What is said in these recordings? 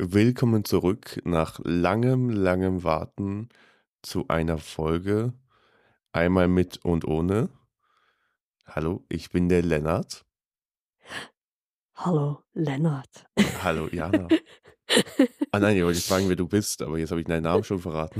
willkommen zurück nach langem, langem Warten zu einer Folge. Einmal mit und ohne. Hallo, ich bin der Lennart. Hallo, Lennart. Hallo, Jana. Ah nein, ich wollte jetzt fragen, wer du bist, aber jetzt habe ich deinen Namen schon verraten.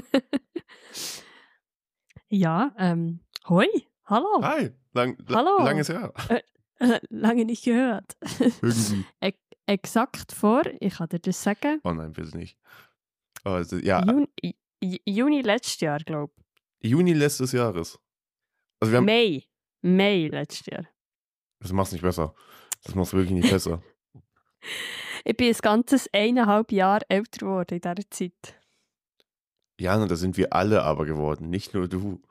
Ja, hoi, hallo, Hi, hallo. langes her. Lange nicht gehört. Irgendwie. Exakt vor, ich kann dir das sagen, Oh nein, bitte nicht. Also, ja, Juni letztes Jahr, glaube Juni letztes Jahres. Also ich. wir haben. Mai letztes Jahr. Das macht's nicht besser. Das macht's wirklich nicht besser. Ich bin ein ganzes 1,5 Jahre älter geworden in dieser Zeit. Jana, da sind wir alle aber geworden, nicht nur du.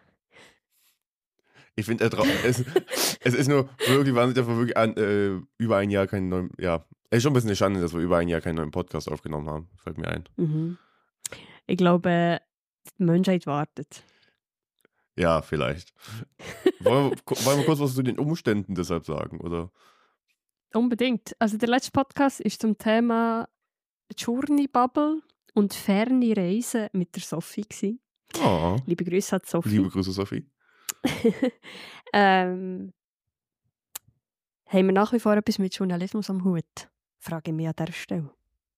Ich finde, es ist nur wirklich wahnsinnig, dass wir wirklich über ein Jahr keinen neuen, ja, es ist schon ein bisschen eine Schande, dass wir über ein Jahr keinen neuen Podcast aufgenommen haben, fällt mir ein. Mhm. Ich glaube, die Menschheit wartet. Ja, vielleicht. Wollen wir kurz was zu den Umständen deshalb sagen, oder? Unbedingt. Also der letzte Podcast ist zum Thema Journey Bubble und ferne Reisen mit der Sophie gsi. Oh, Liebe Grüße an die Sophie. liebe Grüße, Sophie. Haben wir nach wie vor etwas mit Journalismus am Hut? Frage ich mich an dieser Stelle.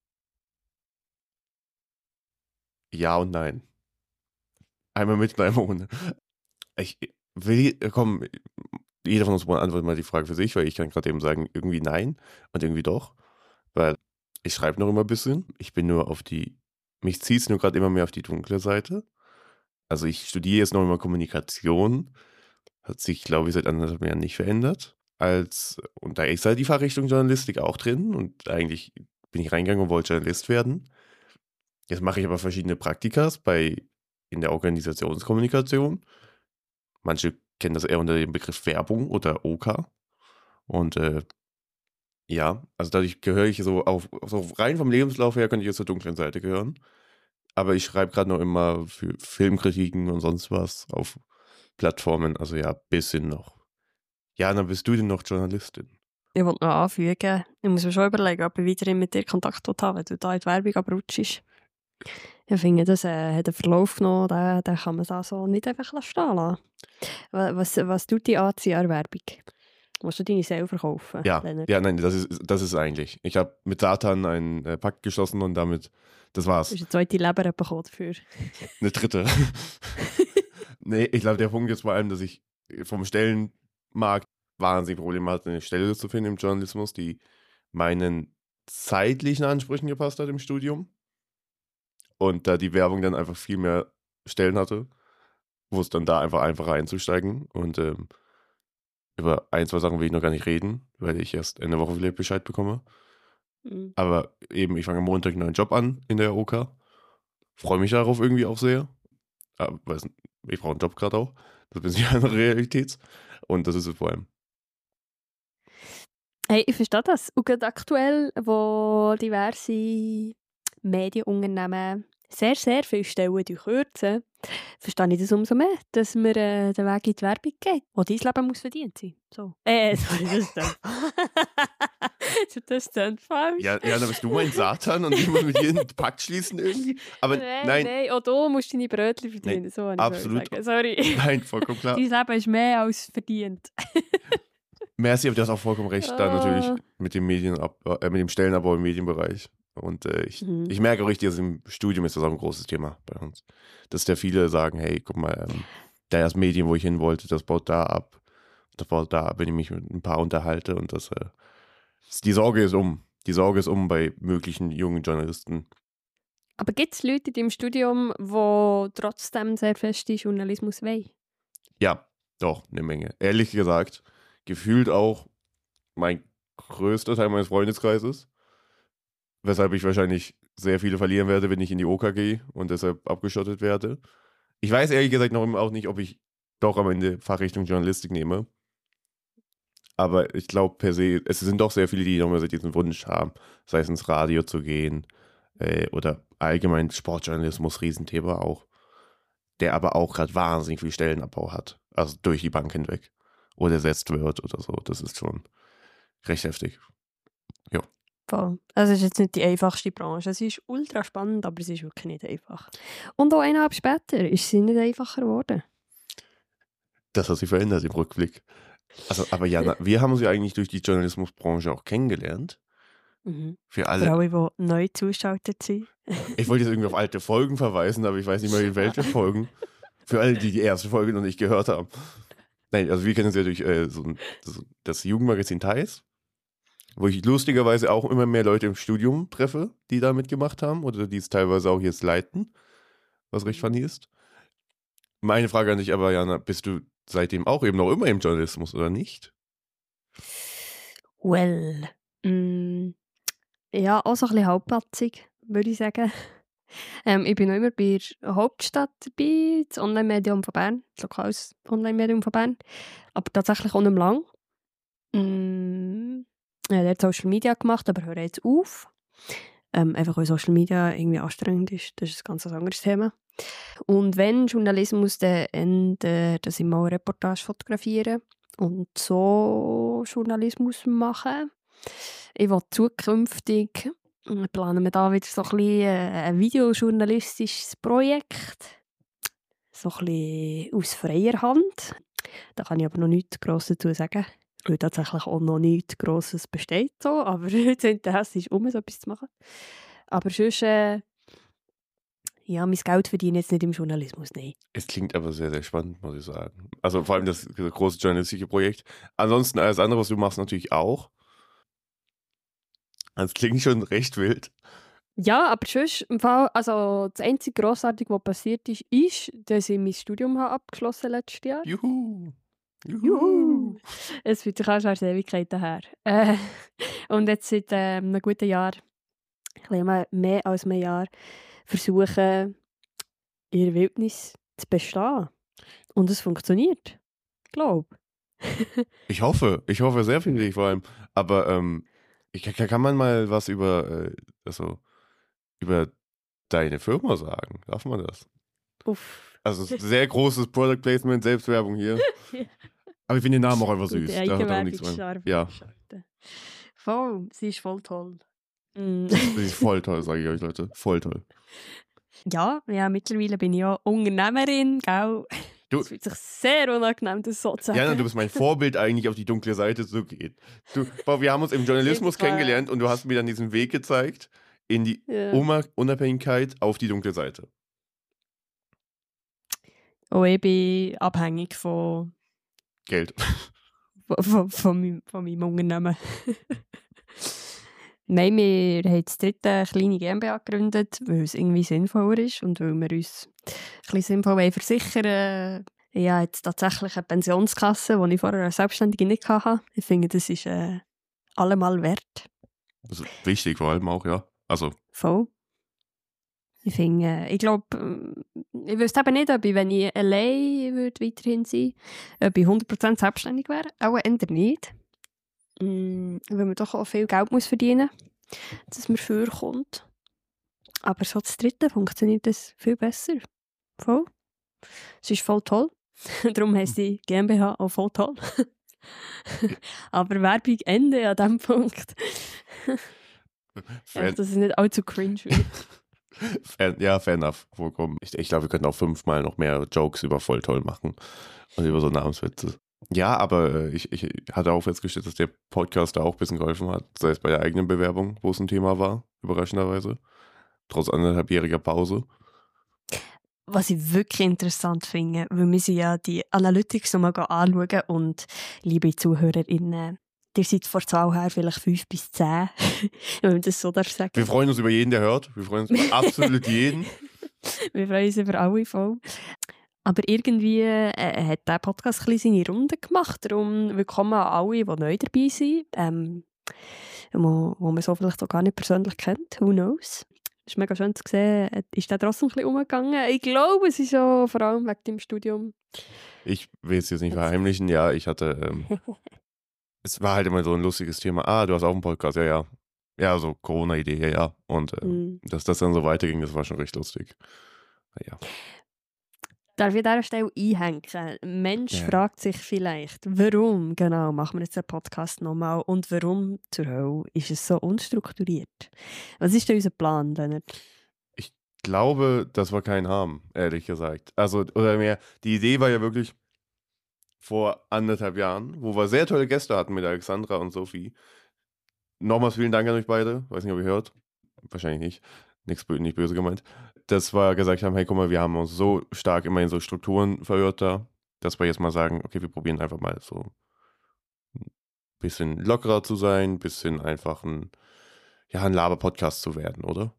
Ja und nein. Einmal mit und einmal ohne. Ich will, komm, jeder von uns beantwortet mal die Frage für sich, weil ich kann gerade eben sagen, irgendwie nein und irgendwie doch. Weil ich schreibe noch immer ein bisschen. Ich bin nur mich zieht es nur gerade immer mehr auf die dunkle Seite. Also ich studiere jetzt noch immer Kommunikation. Hat sich, glaube ich, seit 1,5 Jahren nicht verändert. Und da ist halt die Fachrichtung Journalistik auch drin. Und eigentlich bin ich reingegangen und wollte Journalist werden. Jetzt mache ich aber verschiedene Praktikas in der Organisationskommunikation. Manche kennen das eher unter dem Begriff Werbung oder OK. Und ja, also dadurch gehöre ich so rein vom Lebenslauf her, könnte ich jetzt zur dunklen Seite gehören. Aber ich schreibe gerade noch immer für Filmkritiken und sonst was auf Plattformen. Also ja, bisschen noch. Ja, dann bist du denn noch Journalistin? Ich wollte noch anfügen, ich muss mir schon überlegen, ob ich weiterhin mit dir Kontakt habe, wenn du da in die Werbung abrutschst. Ich finde, das hat einen Verlauf genommen, den kann man da so nicht einfach stehen lassen. Was tut die anziehen an der Werbung? Musst du deine Seele verkaufen, Ja, Lennart? ja, nein, das ist eigentlich. Ich habe mit Satan einen Pakt geschlossen und damit, das Du war's. hast eine zweite Leber bekommen dafür. Eine dritte. Nee, ich glaube, der Punkt ist vor allem, dass ich vom Stellenmarkt wahnsinnig Probleme hatte, eine Stelle zu finden im Journalismus, die meinen zeitlichen Ansprüchen gepasst hat im Studium. Und da die Werbung dann einfach viel mehr Stellen hatte, wo es dann da einfach einfacher einzusteigen. Und über ein, zwei Sachen will ich noch gar nicht reden, weil ich erst in der Woche vielleicht Bescheid bekomme. Mhm. Aber eben, ich fange am Montag einen neuen Job an in der OK. Freue mich darauf irgendwie auch sehr. Aber ich brauche einen Job gerade auch. Das ist ein bisschen eine Realität. Und das ist es vor allem. Hey, ich verstehe das. Und gerade aktuell, wo diverse Medienunternehmen sehr, sehr viele Stellen kürzen, verstehe ich das umso mehr, dass man den Weg in die Werbung geht. Wo dein Leben muss verdient sein. So. Sorry, das ist das klingt falsch. Ja, dann bist du mein Satan und ich muss mit dir einen Pakt schließen irgendwie. Aber nein, Nein, auch du musst deine Brötchen verdienen. nein, So wollte ich absolut. sagen. Sorry. Nein, vollkommen klar. Dein Leben ist mehr als verdient. Merci, aber du hast auch vollkommen recht, da natürlich mit dem mit dem Stellenabbau im Medienbereich. Und ich merke auch richtig, dass im Studium ist das auch ein großes Thema bei uns. Dass da viele sagen, hey, guck mal, da ist Medien, wo ich hin wollte, das baut da ab. Das baut da ab, wenn ich mich mit ein paar unterhalte. Und die Sorge ist um. Die Sorge ist um bei möglichen jungen Journalisten. Aber gibt es Leute in deinem Studium, die trotzdem sehr fest den Journalismus wollen? Ja, doch, eine Menge. Ehrlich gesagt, gefühlt auch mein größter Teil meines Freundeskreises. Weshalb ich wahrscheinlich sehr viele verlieren werde, wenn ich in die OK gehe und deshalb abgeschottet werde. Ich weiß ehrlich gesagt noch immer auch nicht, ob ich doch am Ende Fachrichtung Journalistik nehme. Aber ich glaube per se, es sind doch sehr viele, die nochmal so diesen Wunsch haben, sei es ins Radio zu gehen oder allgemein Sportjournalismus, Riesenthema auch, der aber auch gerade wahnsinnig viel Stellenabbau hat. Also durch die Bank hinweg. Oder ersetzt wird oder so. Das ist schon recht heftig. Ja. Voll. Also es ist jetzt nicht die einfachste Branche. Es ist ultra spannend, aber es ist wirklich nicht einfach. Und auch 1,5 später ist sie nicht einfacher geworden. Das hat sich verändert im Rückblick. Also, aber Jana, wir haben sie eigentlich durch die Journalismusbranche auch kennengelernt. Mhm. Für Für alle. alle, die neu zugeschaltet sind. Ich wollte jetzt irgendwie auf alte Folgen verweisen, aber ich weiß nicht mehr, in welche Folgen. Für alle, die die erste Folge noch nicht gehört haben. Nein, also wir kennen uns ja durch das Jugendmagazin Thais, wo ich lustigerweise auch immer mehr Leute im Studium treffe, die da mitgemacht haben oder die es teilweise auch jetzt leiten, was recht funny ist. Meine Frage an dich aber, Jana, bist du seitdem auch eben noch immer im Journalismus oder nicht? Well. Ja, auch so ein bisschen halbpatzig, würde ich sagen. Ich bin noch immer bei der Hauptstadt dabei, das Online-Medium von Bern, das lokales Online-Medium von Bern. Aber tatsächlich auch nicht mehr lang. Ich habe dort Social Media gemacht, aber höre jetzt auf. Einfach weil Social Media irgendwie anstrengend ist. Das ist ein ganz anderes Thema. Und wenn Journalismus, dann dass ich mal eine Reportage fotografieren und so Journalismus machen. Ich will zukünftig planen wir da wieder so ein bisschen ein videojournalistisches Projekt. So ein bisschen aus freier Hand. Da kann ich aber noch nichts Grosses dazu sagen. Weil tatsächlich auch noch nichts Grosses besteht. So. Aber das Interesse ist, so etwas zu machen. Aber sonst, ja, mein Geld verdiene ich jetzt nicht im Journalismus, nein. Es klingt aber sehr, sehr spannend, muss ich sagen. Also vor allem das große journalistische Projekt. Ansonsten alles andere, was du machst, natürlich auch. Das klingt schon recht wild. Ja, aber sonst, im Fall, also das einzige Grossartige, was passiert ist, dass ich mein Studium habe abgeschlossen letztes Jahr. Juhu! Juhu! Es fühlt sich auch schon als Ewigkeiten her. Und jetzt seit einem guten Jahr, ein bisschen mehr als einem Jahr, versuchen, in der Wildnis zu bestehen. Und es funktioniert. Ich glaube. Ich hoffe sehr für dich vor allem. Aber kann man mal was über deine Firma sagen? Darf man das? Uff. Also sehr großes Product Placement, Selbstwerbung hier. Aber ich finde den Namen auch einfach süß. Da hat auch nichts dran. Ja. Voll, sie ist voll toll. Sie ist voll toll, sage ich euch, Leute. Voll toll. Ja, mittlerweile bin ich ja Unternehmerin, gell? Es fühlt sich sehr unangenehm, das so zu sagen. Jana, du bist mein Vorbild eigentlich, auf die dunkle Seite zu gehen. Wir haben uns im Journalismus kennengelernt und du hast mir dann diesen Weg gezeigt in die Unabhängigkeit auf die dunkle Seite. Oh, ich bin abhängig von Geld. von meinem Unternehmen. Nein, wir haben das dritte kleine GmbH gegründet, weil es irgendwie sinnvoller ist und weil wir uns ein bisschen sinnvoll versichern. Ich habe jetzt tatsächlich eine Pensionskasse, die ich vorher als Selbstständige nicht hatte. Ich finde, das ist allemal wert. Das ist wichtig vor allem auch, ja. Also. Voll. Ich finde, ich glaube, ich wüsste eben nicht, ob ich, wenn ich allein würde weiterhin sein würde, ob ich 100% selbstständig wäre. Auch eher nicht. Weil man doch auch viel Geld muss verdienen muss, dass man vorkommt. Aber so das Dritte funktioniert das viel besser. Voll. Es ist voll toll. Darum heisst die GmbH auch voll toll. Aber Werbung Ende an diesem Punkt. Dass es nicht allzu cringe wird. Fair enough, vollkommen. Ich glaube, wir könnten auch 5-mal noch mehr Jokes über voll toll machen und über so Namenswitze. Ja, aber ich hatte auch festgestellt, dass der Podcast da auch ein bisschen geholfen hat, sei es bei der eigenen Bewerbung, wo es ein Thema war, überraschenderweise, trotz 1,5-jähriger Pause. Was ich wirklich interessant finde, weil wir sie ja die Analytics nochmal anschauen und, liebe ZuhörerInnen, ihr seid vor Zahl her vielleicht 5 bis 10, wenn man das so darf sagen. Wir freuen uns über jeden, der hört. Wir freuen uns über absolut jeden. Wir freuen uns über alle voll. Aber irgendwie hat der Podcast ein bisschen seine Runde gemacht. Darum willkommen an alle, die neu dabei sind, die man so vielleicht auch gar nicht persönlich kennt. Who knows? Es ist mega schön zu sehen, ist der trotzdem ein bisschen umgegangen. Ich glaube, es ist so vor allem wegen dem Studium. Ich will es jetzt nicht verheimlichen. Ja, ich hatte... es war halt immer so ein lustiges Thema. Du hast auch einen Podcast, ja. Ja, so Corona-Idee, ja. Und dass das dann so weiterging, das war schon recht lustig. Ja. Darf ich an dieser Stelle einhängen? Ein Mensch Ja. fragt sich vielleicht, warum genau machen wir jetzt den Podcast nochmal und warum zur Hölle ist es so unstrukturiert? Was ist denn unser Plan, Leonard? Ich glaube, dass wir keinen haben, ehrlich gesagt. Also, oder mehr, die Idee war ja wirklich vor 1,5 Jahren, wo wir sehr tolle Gäste hatten mit Alexandra und Sophie. Nochmals vielen Dank an euch beide. Weiß nicht, ob ihr hört. Wahrscheinlich nicht. Nicht böse gemeint. Dass wir gesagt haben, hey, guck mal, wir haben uns so stark immer in so Strukturen verirrt da, dass wir jetzt mal sagen, okay, wir probieren einfach mal so ein bisschen lockerer zu sein, ein bisschen einfach ein Laber-Podcast zu werden, oder?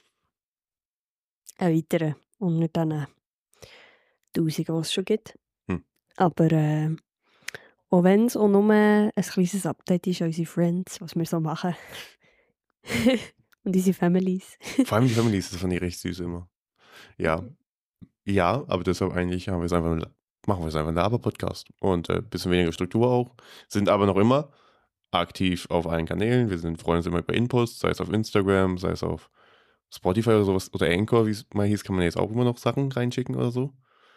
Ein weiterer und nicht diesen Tausenden, die es schon gibt. Hm. Aber auch wenn es auch nur ein kleines Update ist an unsere Friends, was wir so machen. Und unsere Families. Vor allem die Families, das fand ich recht süß immer. Ja. Ja, aber deshalb eigentlich machen wir es einfach ein Laber-Podcast. Und ein bisschen weniger Struktur auch. Sind aber noch immer aktiv auf allen Kanälen. Freuen uns immer über Inputs, sei es auf Instagram, sei es auf Spotify oder sowas. Oder Anchor, wie es mal hieß, kann man jetzt auch immer noch Sachen reinschicken oder so.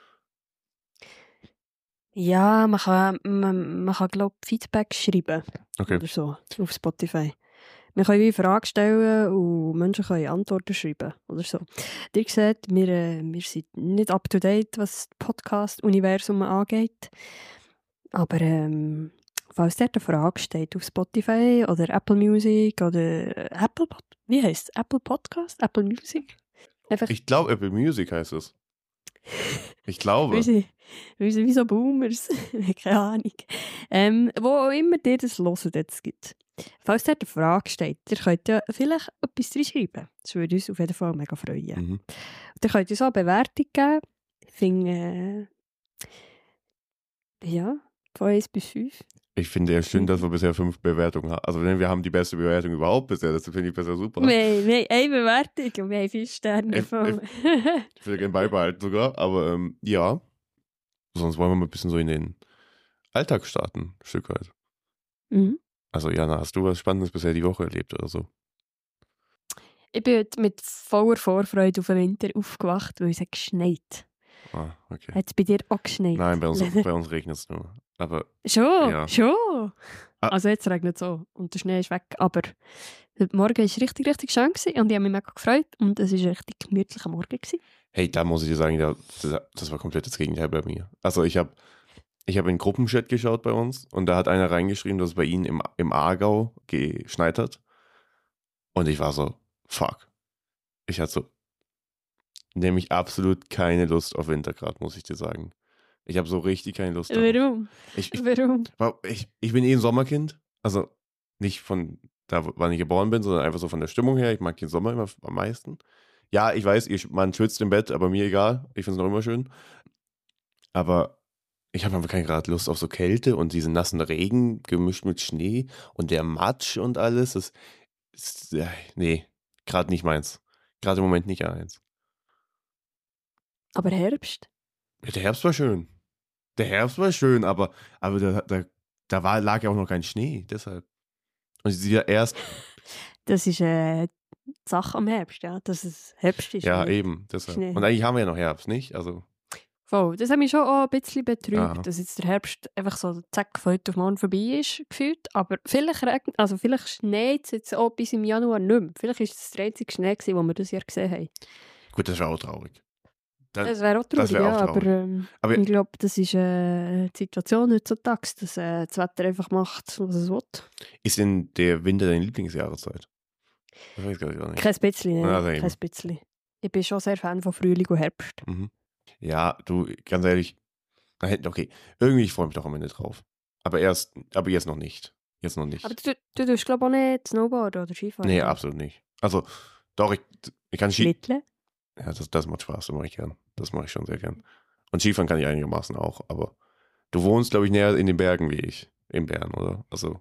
Ja, man kann glaube ich, Feedback schreiben. Okay. Oder so, auf Spotify. Wir können wie Fragen stellen und Menschen können Antworten schreiben. Oder so. Ihr seht, wir sind nicht up to date, was das Podcast-Universum angeht. Aber falls dort eine Frage steht auf Spotify oder Apple Music oder wie heisst es? Apple Podcast? Apple Music? Einfach Ich glaube, Apple Music heißt es. Ich glaube. wir sind wie so Boomers. Keine Ahnung. Wo auch immer ihr das hört jetzt gibt. Falls dort eine Frage steht, ihr könnt ja vielleicht etwas reinschreiben. Das würde uns auf jeden Fall mega freuen. Mhm. Ihr könnt uns auch eine Bewertung geben. Ich finde, ja, von 1 bis 5. Ich finde es schön, dass wir bisher 5 Bewertungen haben. Also wir haben die beste Bewertung überhaupt bisher. Das finde ich bisher super. Wir haben eine Bewertung und wir haben 5 Sterne bekommen. Ich will gerne beibehalten sogar. Aber ja, sonst wollen wir mal ein bisschen so in den Alltag starten, ein Stück weit. Mhm. Also Jana, hast du was Spannendes bisher die Woche erlebt oder so? Ich bin heute mit voller Vorfreude auf den Winter aufgewacht, weil es hat geschneit. Ah, okay. Hat es bei dir auch geschneit? Nein, bei uns regnet es nur. Aber Schon, ja. schon. Ah. Also jetzt regnet es so und der Schnee ist weg. Aber heute Morgen war es richtig, richtig schön gewesen und ich habe mich mega gefreut und es war ein richtig gemütlicher Morgen gewesen. Hey, da muss ich dir sagen, das war komplett das Gegenteil bei mir. Also ich hab in den Gruppenchat geschaut bei uns und da hat einer reingeschrieben, dass es bei ihnen im Aargau geschneit hat. Und ich war so, fuck. Ich hatte so nämlich absolut keine Lust auf Winter gerade, muss ich dir sagen. Ich habe so richtig keine Lust darauf. Warum? Warum? Ich bin eh ein Sommerkind. Also nicht von da, wann ich geboren bin, sondern einfach so von der Stimmung her. Ich mag den Sommer immer am meisten. Ja, ich weiß, man schwitzt im Bett, aber mir egal. Ich finde es noch immer schön. Aber ich habe einfach keine gerade Lust auf so Kälte und diesen nassen Regen gemischt mit Schnee und der Matsch und alles. Nee, gerade nicht meins. Gerade im Moment nicht eins. Aber Herbst? Ja, der Herbst war schön. Aber lag ja auch noch kein Schnee, deshalb. Und sie ja erst. Das ist die Sache am Herbst, ja, dass es Herbst ist. Ja, nicht eben, deshalb. Schnee. Und eigentlich haben wir ja noch Herbst, nicht? Also. Voll. Das hat mich schon auch ein bisschen betrübt, Aha. dass jetzt der Herbst einfach so zack von heute auf morgen vorbei ist, gefühlt. Aber vielleicht schneit es jetzt auch bis im Januar nicht mehr. Vielleicht ist es der einzige Schnee gewesen, den wir das Jahr gesehen haben. Gut, das wäre auch traurig. Das wäre auch traurig, wär auch ja. traurig. Aber ich glaube, das ist die Situation heutzutage, dass das Wetter einfach macht, was es will. Ist denn der Winter deine Lieblingsjahreszeit? Das weiß ich gar nicht. Kein bisschen, Ja, nein. Kein bisschen. Ich bin schon sehr Fan von Frühling und Herbst. Mhm. Ja, du, ganz ehrlich, okay, irgendwie, ich freue mich doch am Ende drauf. Aber jetzt noch nicht. Jetzt noch nicht. Aber du tust, glaube ich, auch nicht Snowboarden oder Skifahren? Nee, oder? absolut nicht. Also, doch, ich kann Ski. Schlitteln? Ja, das macht Spaß, das mache ich gern. Das mache ich schon sehr gern. Und Skifahren kann ich einigermaßen auch, aber du wohnst, glaube ich, näher in den Bergen wie ich. In Bern, oder? Also.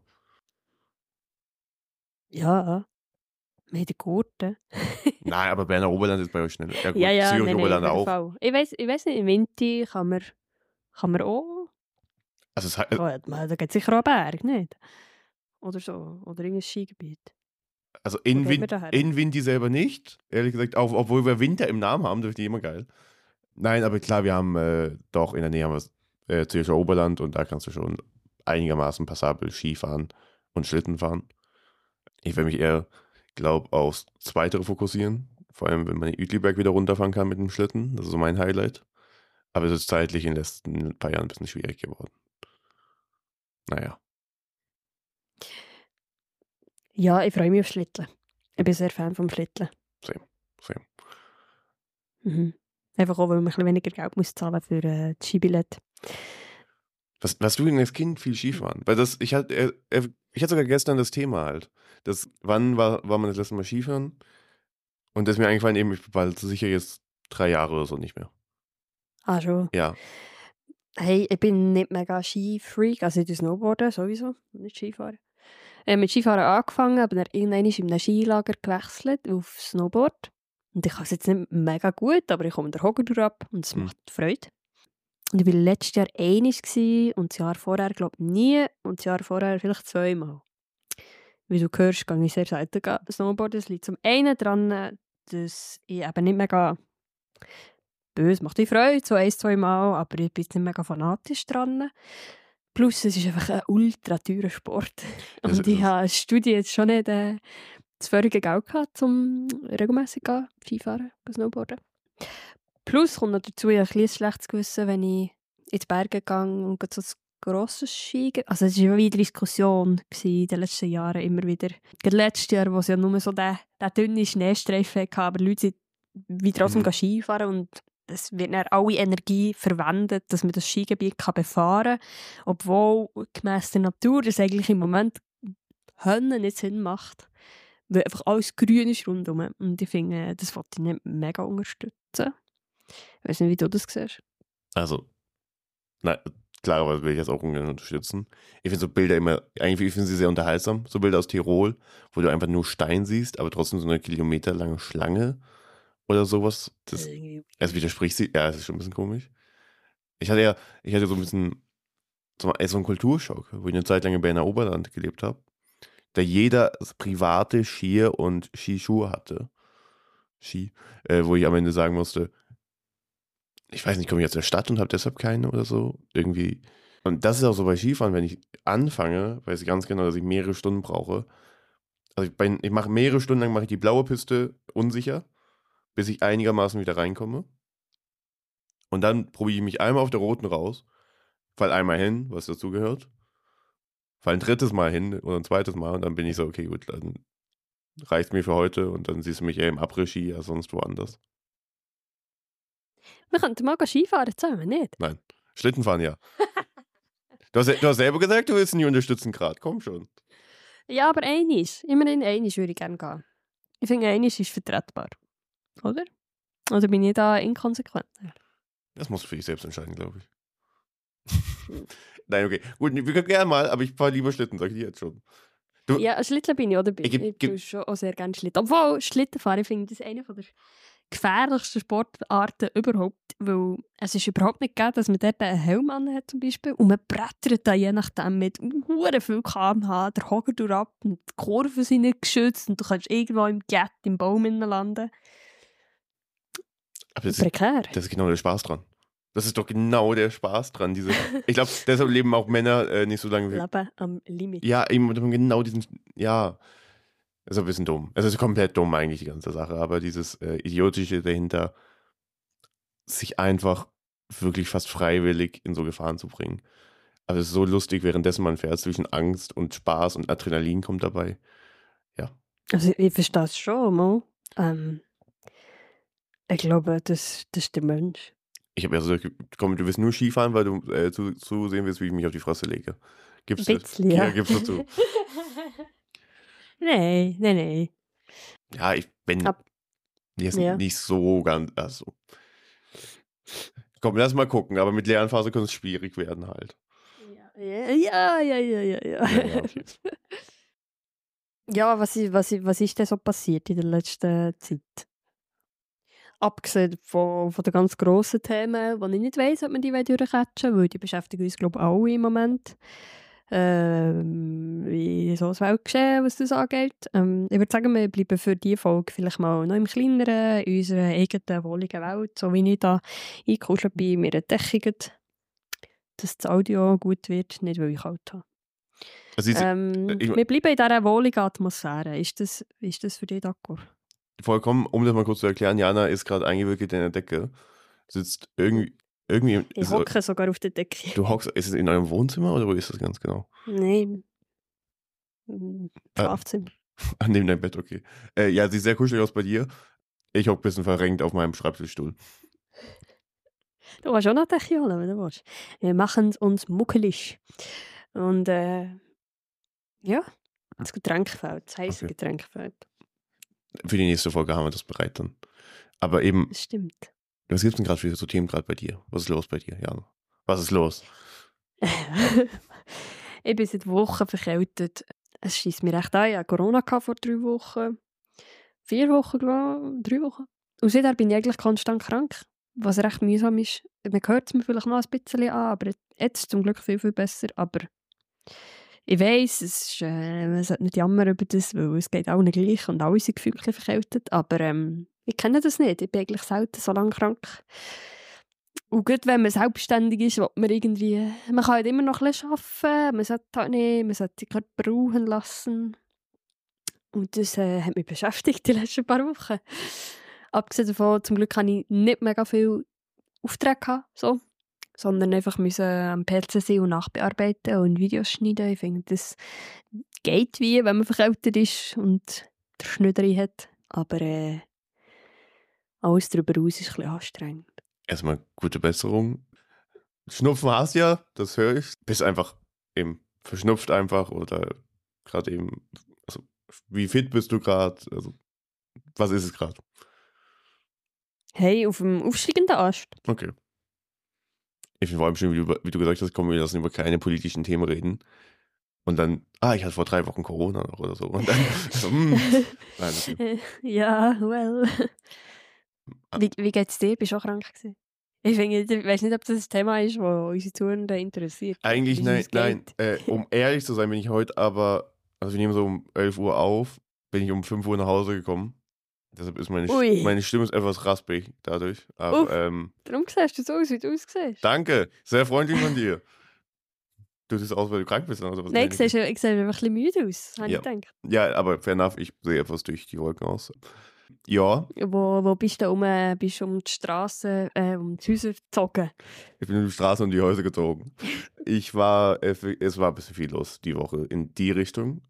Ja. Wir haben den Gurten. Nein, aber Berner Oberland ist bei euch schneller. Ja, gut, Ja, Zürich nein, Oberland auf jeden auch. Fall. Ich weiss nicht, im Winter kann man auch. Also, Da gibt es sicher auch einen Berg, nicht? Oder so. Oder irgendein Skigebiet. also Wo geht man daher? in Winti selber nicht. Ehrlich gesagt, auch, obwohl wir Winter im Namen haben, das ist immer geil. Nein, aber klar, wir haben doch in der Nähe haben wir Zürcher Oberland und da kannst du schon einigermaßen passabel Skifahren und Schlitten fahren. Ich will mich eher, glaube aufs Zweitere fokussieren. Vor allem, wenn man in Uetliberg wieder runterfahren kann mit dem Schlitten. Das ist so mein Highlight. Aber es ist zeitlich in den letzten paar Jahren ein bisschen schwierig geworden. Naja. Ja, ich freue mich auf Schlitteln. Ich bin sehr Fan vom Schlitteln. Same. Mhm. Einfach auch, weil man ein bisschen weniger Geld muss zahlen für das Skibillett. Was du denn als Kind viel Skifahren? Weil ich hatte sogar gestern das Thema halt. Wann war man das letzte Mal Skifahren? Und das ist mir eingefallen, eben, ich war so sicher jetzt 3 Jahre oder so nicht mehr. Ah, schon. Ja. Hey, ich bin nicht mega Skifreak, also ich tue Snowboarden sowieso, nicht Skifahren. Mit Skifahren angefangen, aber dann irgendwann in einem Skilager gewechselt auf Snowboard. Und ich kann es jetzt nicht mega gut, aber ich komme den Hocker ab und es macht Freude. Und ich war letztes Jahr einmal und das Jahr vorher glaube ich nie und das Jahr vorher vielleicht 2-mal. Wie du hörst, gehe ich sehr selten Snowboarden. Es liegt zum einen daran, dass ich eben nicht mega böse, macht die Freude, so 1-2 Mal, aber ich bin jetzt nicht mega fanatisch dran. Plus, es ist einfach ein ultra teurer Sport. Das Und ist ich habe als Studie jetzt schon nicht das völlige Geld gehabt, um regelmässig Skifahren, Snowboarden. Plus kommt noch dazu, ich habe ein schlechtes Gewissen, wenn ich ins Berge gehe und so ein grosses Ski. Also es war ja wieder Diskussion in den letzten Jahren immer wieder. Gerade letztes Jahr, wo es ja nur so den dünnen Schneestreifen hatte, aber Leute sind wie trotzdem Skifahren und es wird dann alle Energie verwendet, dass man das Skigebiet befahren kann, obwohl gemäss der Natur das eigentlich im Moment nicht Sinn macht, weil einfach alles grün ist rundherum. Und ich finde, das wollte ich nicht mega unterstützen. Ich weiß nicht, wie du das siehst. Also, na, klar, aber das will ich jetzt auch ungern unterstützen. Ich finde so Bilder immer, eigentlich ich finde sie sehr unterhaltsam. So Bilder aus Tirol, wo du einfach nur Stein siehst, aber trotzdem so eine kilometerlange Schlange oder sowas. Es widerspricht sie. Ja, es ist schon ein bisschen komisch. Ich hatte so ein bisschen so einen Kulturschock, wo ich eine Zeit lang in Berner Oberland gelebt habe, da jeder private Skier und Skischuhe hatte. Wo ich am Ende sagen musste, ich weiß nicht, komme ich aus der Stadt und habe deshalb keine oder so. Irgendwie. Und das ist auch so bei Skifahren, wenn ich anfange, weiß ich ganz genau, dass ich mehrere Stunden brauche. Also ich mache mehrere Stunden lang mache ich die blaue Piste unsicher, bis ich einigermaßen wieder reinkomme. Und dann probiere ich mich einmal auf der roten raus, fall einmal hin, was dazugehört, fall ein drittes Mal hin oder ein zweites Mal und dann bin ich so, okay, gut, dann reicht mir für heute und dann siehst du mich eher im Après-Ski als sonst woanders. Wir könnten mal Skifahren zusammen, nicht? Nein. Schlittenfahren ja. Du hast selber gesagt, du willst ihn nicht unterstützen gerade. Komm schon. Ja, aber einiges. Immerhin einiges würde ich gerne gehen. Ich finde, einiges ist vertretbar. Oder? Oder bin ich da inkonsequent? Das musst du für dich selbst entscheiden, glaube ich. Nein, okay. Gut, wir können gerne mal, aber ich fahre lieber Schlitten, sag ich dir jetzt schon. Ja, Schlitteln bin ich, oder? Ich tue schon auch sehr gerne Schlitten. Obwohl, Schlittenfahren, ich finde das eine der gefährlichsten Sportarten überhaupt, weil es ist überhaupt nicht gegeben, dass man dort einen Helm anhat zum Beispiel und man brettert da je nachdem mit hure viel km/h der Hocker durchab und die Kurven sind nicht geschützt und du kannst irgendwo im Gett im Baum landen. Aber Prekär. Das ist genau der Spaß dran. Das ist doch genau der Spaß dran. Ich glaube, deshalb leben auch Männer nicht so lange wie. Leben am Limit. Ja, eben genau diesen. Ja, ist ein bisschen dumm. Es ist komplett dumm eigentlich, die ganze Sache. Aber dieses Idiotische dahinter, sich einfach wirklich fast freiwillig in so Gefahren zu bringen. Also es ist so lustig, währenddessen man fährt, zwischen Angst und Spaß und Adrenalin kommt dabei. Ja. Also ich verstehe es schon mal. Ich glaube, das ist der Mensch. Ich habe ja so gesagt, komm, du willst nur Skifahren, weil du zusehen willst, wie ich mich auf die Fresse lege. Gibst du? Bisschen, ja. Ja, gibst du zu. Nein. Ja, ich bin jetzt nicht so ganz. Also. Komm, lass mal gucken, aber mit Lernphase könnte es schwierig werden halt. Ja. Okay. Ja, was ist denn so passiert in der letzten Zeit? Abgesehen von den ganz grossen Themen, die ich nicht weiss, ob man die durchcatchen will, weil die beschäftigen uns, glaube ich, alle im Moment. wie so das Weltgeschehen, was das angeht. Ich würde sagen, wir bleiben für diese Folge vielleicht mal noch im Kleineren, in unserer eigenen wohligen Welt, so wie ich da eingekuschelt bin, mir eine Decke, dass das Audio gut wird, nicht weil ich kalt habe. Also Wir bleiben in dieser wohligen Atmosphäre. Ist das für dich d'accord? vollkommen, um das mal kurz zu erklären, Jana ist gerade eingewickelt in der Decke, sitzt irgendwie Ich hocke sogar auf der Decke. du hockst, ist es in eurem Wohnzimmer oder wo ist das ganz genau? Nein, im Schlafzimmer. Neben deinem Bett, okay. Ja, sieht sehr kuschelig aus bei dir. Ich hocke ein bisschen verrenkt auf meinem Schreibtischstuhl. Du kannst auch noch Decke holen, wenn du willst. Wir machen uns muckelig. Und ja, das Getränk fällt, das heiße Okay. Getränk fällt. Für die nächste Folge haben wir das bereit dann. Aber eben, Das stimmt. was gibt es denn gerade für so Themen gerade bei dir? Was ist los bei dir, Jana? Was ist los? Ich bin seit Wochen verkältet. Es schießt mir recht an. Ich hatte Corona vor 3 Wochen. 4 Wochen, glaube ich. 3 Wochen. Und seitdem bin ich eigentlich konstant krank. Was recht mühsam ist. Man hört es mir vielleicht noch ein bisschen an, aber jetzt zum Glück viel, viel besser. Aber ich weiss, man sollte nicht jammern über das, weil es geht allen gleich und alle sind gefühlt verkältet. Aber ich kenne das nicht. Ich bin eigentlich selten so lange krank. Und gerade wenn man selbstständig ist, will man irgendwie, man kann halt immer noch ein bisschen arbeiten, man sollte halt nicht, man sollte den Körper ruhen lassen. Und das hat mich beschäftigt die letzten paar Wochen. Abgesehen davon, zum Glück hatte ich nicht mega viel Aufträge gehabt, so, sondern einfach müssen am PC sein und nachbearbeiten und Videos schneiden. Ich finde, das geht wie, wenn man verkältet ist und der Schnüderi hat. Aber alles darüber hinaus ist ein bisschen anstrengend. Erstmal gute Besserung. Schnupfen hast ja, das höre ich. Bist einfach eben verschnupft einfach oder gerade eben, also wie fit bist du gerade? Also, was ist es gerade? Hey, auf dem aufsteigenden Ast. Okay. Ich finde vor allem schön, wie du gesagt hast, komm, wir lassen über keine politischen Themen reden. Und dann, ich hatte vor 3 Wochen Corona noch oder so. Und dann, so, nein, okay. Ja, well. Wie geht's dir? Bist du auch krank gewesen? Ich weiß nicht, ob das ein Thema ist, das unsere Zuhörer interessiert. Eigentlich wie es nein. uns geht. Um ehrlich zu sein, bin ich heute aber, also wir nehmen so um 11 Uhr auf, bin ich um 5 Uhr nach Hause gekommen. Deshalb ist Ui. meine Stimme ist etwas raspig dadurch. Aber, Darum siehst du so aus, wie du aussiehst. danke, sehr freundlich von dir. Du siehst aus, weil du krank bist. Also was Nein, meine ich sehe einfach ein bisschen müde aus, habe Ja. ich gedacht. Ja, aber fair enough, ich sehe etwas durch die Wolken aus. Ja, Wo bist du bist du um die Straße, um die Häuser gezogen? ich bin in die Straße und die Häuser gezogen. Es war ein bisschen viel los die Woche in die Richtung.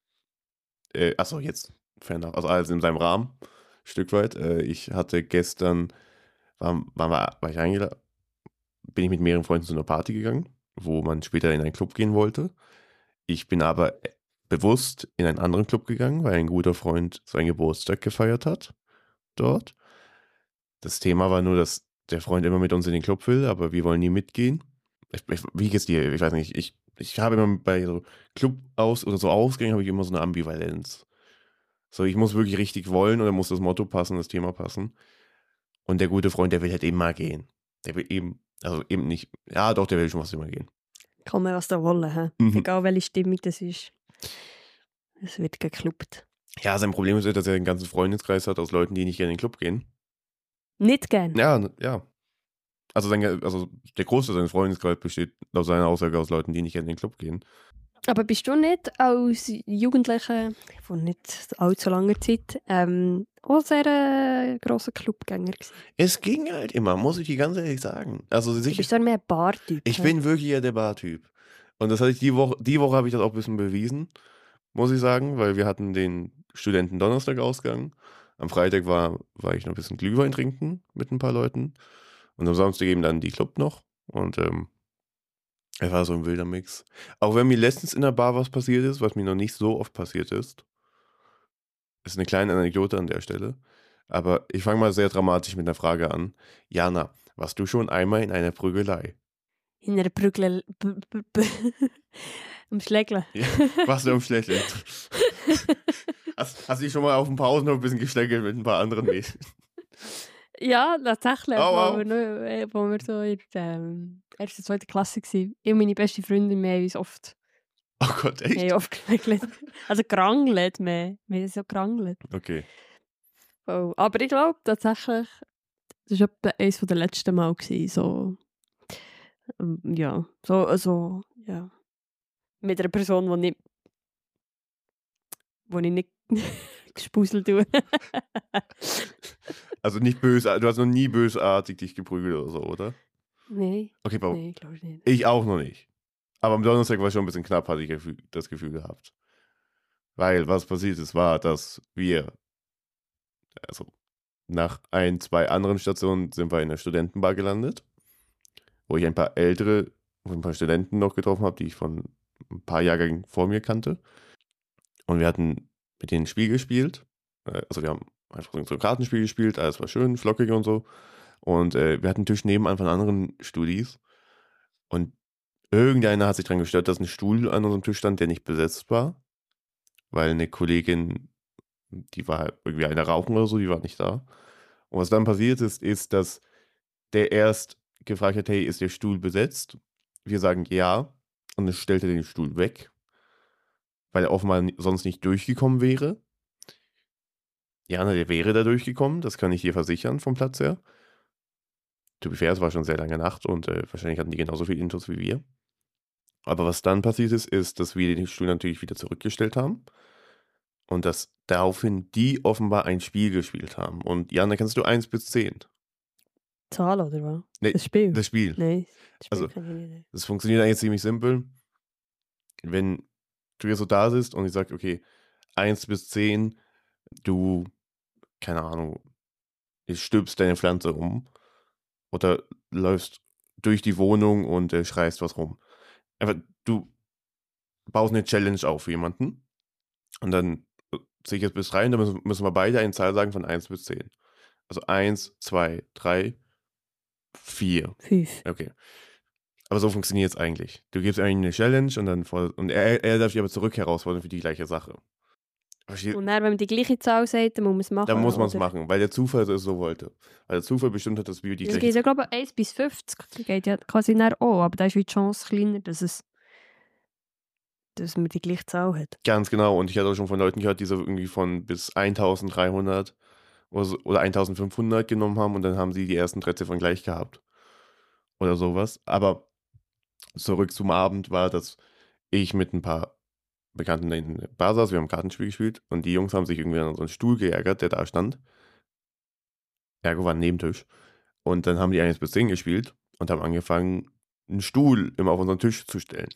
Achso, jetzt, fair enough. Also alles in seinem Rahmen, ein Stück weit. Ich hatte gestern, war ich eingeladen, bin ich mit mehreren Freunden zu einer Party gegangen, wo man später in einen Club gehen wollte. Ich bin aber bewusst in einen anderen Club gegangen, weil ein guter Freund seinen Geburtstag gefeiert hat dort. Das Thema war nur, dass der Freund immer mit uns in den Club will, aber wir wollen nie mitgehen. Wie geht's dir? Ich weiß nicht. Ich habe immer bei so oder so Ausgängen habe ich immer so eine Ambivalenz. So, ich muss wirklich richtig wollen oder muss das Motto passen, das Thema passen. Und der gute Freund, der will halt immer gehen. Der will eben, also eben nicht, ja doch, der will schon was immer gehen. Kommen, was da wollen. He? Mhm. Egal, welche Stimmung das ist. Es wird geklubbt. Ja, sein Problem ist halt, dass er einen ganzen Freundeskreis hat aus Leuten, die nicht gerne in den Club gehen. Nicht gern. Ja. Also der Großteil seines Freundeskreises besteht laut seiner Aussage aus Leuten, die nicht gerne in den Club gehen. Aber bist du nicht als Jugendliche von nicht allzu langer Zeit auch sehr grosser Clubgänger gewesen? Es ging halt immer, muss ich dir ganz ehrlich sagen. Also Du sicher, bist dann mehr ein Bartyp. ich bin wirklich eher der Bartyp. Und das hatte ich die Woche habe ich das auch ein bisschen bewiesen, muss ich sagen, weil wir hatten den Studenten-Donnerstag-Ausgang. Am Freitag war ich noch ein bisschen Glühwein trinken mit ein paar Leuten. Und am Samstag eben dann die Club noch. Und es war so ein wilder Mix. Auch wenn mir letztens in der Bar was passiert ist, was mir noch nicht so oft passiert ist. Ist eine kleine Anekdote an der Stelle. Aber ich fange mal sehr dramatisch mit einer Frage an. Jana, warst du schon einmal in einer Prügelei? In einer Prügel... Am Schlägeln. Ja, warst du am Schlägeln? Hast du dich schon mal auf dem Pausenhof ein bisschen geschlägelt mit ein paar anderen Mädchen? Ja, tatsächlich. Au. Wo wir so in der ersten, zweiten Klasse waren. Ich und meine beste Freundin, wir haben uns oft Oh Gott, Wir haben echt? oft geregelt. Also gerangelt mehr. Wir haben so gerangelt. Okay. Oh. Aber ich glaube tatsächlich, das war etwa eines der letzten Mal. Gewesen, so, ja. So, also, ja. Mit einer Person, wo ich nicht gespuselt tue. Also nicht böse, du hast noch nie bösartig dich geprügelt oder so, oder? Nein. Okay, Nein, glaube ich nicht. ich auch noch nicht. Aber am Donnerstag war es schon ein bisschen knapp, hatte ich das Gefühl gehabt. Weil was passiert ist, war, dass wir, also nach 2 anderen Stationen sind wir in der Studentenbar gelandet, wo ich ein paar Studenten noch getroffen habe, die ich von ein paar Jahrgängen vor mir kannte. Und wir hatten mit denen ein Spiel gespielt. Also wir haben einfach so ein Kartenspiel gespielt, alles war schön, flockig und so. Und wir hatten einen Tisch nebenan von anderen Studis. Und irgendeiner hat sich daran gestört, dass ein Stuhl an unserem Tisch stand, der nicht besetzt war. Weil eine Kollegin, die war irgendwie eine rauchen oder so, die war nicht da. Und was dann passiert ist, dass der erst gefragt hat, hey, ist der Stuhl besetzt? Wir sagen ja. Und dann stellt er den Stuhl weg, weil er offenbar sonst nicht durchgekommen wäre. Ja, na, der wäre da durchgekommen, das kann ich dir versichern vom Platz her. To be fair, es war schon sehr lange Nacht und wahrscheinlich hatten die genauso viel Intus wie wir. Aber was dann passiert ist, dass wir den Stuhl natürlich wieder zurückgestellt haben und dass daraufhin die offenbar ein Spiel gespielt haben. Und Jan, da kennst du 1 bis 10. Zahl oder was? Nee, Das Spiel? das Spiel. Nein, das Spiel Also, kann ich nicht. das funktioniert eigentlich ziemlich simpel. Wenn du hier so da sitzt und ich sage, okay, 1 bis 10, du, keine Ahnung, stülpst deine Pflanze um oder läufst durch die Wohnung und schreist was rum. Einfach, du baust eine Challenge auf für jemanden und dann ziehe ich jetzt bis 3 und dann müssen wir beide eine Zahl sagen von 1 bis 10. Also 1, 2, 3, 4. 5. Okay. Aber so funktioniert es eigentlich. Du gibst eigentlich eine Challenge und dann er darf dich aber zurück herausfordern für die gleiche Sache. Und dann, wenn man die gleiche Zahl sagt, dann muss man es machen. Dann muss man es oder? machen, weil der Zufall es so wollte. Weil der Zufall bestimmt hat, dass wir die Es gleiche geht ja, glaube ich, 1 bis 50. Geht ja quasi dann auch, aber da ist wie die Chance kleiner, dass man die gleiche Zahl hat. Ganz genau. Und ich hatte auch schon von Leuten gehört, die so irgendwie von bis 1300 oder 1500 genommen haben und dann haben sie die ersten 3 Ziffern gleich gehabt. Oder sowas. Aber zurück zum Abend war, dass ich mit ein paar Bekannten in der Bar saß, wir haben ein Kartenspiel gespielt und die Jungs haben sich irgendwie an unseren Stuhl geärgert, der da stand. Ergo war ein Nebentisch. Und dann haben die 1 bis 10 gespielt und haben angefangen, einen Stuhl immer auf unseren Tisch zu stellen.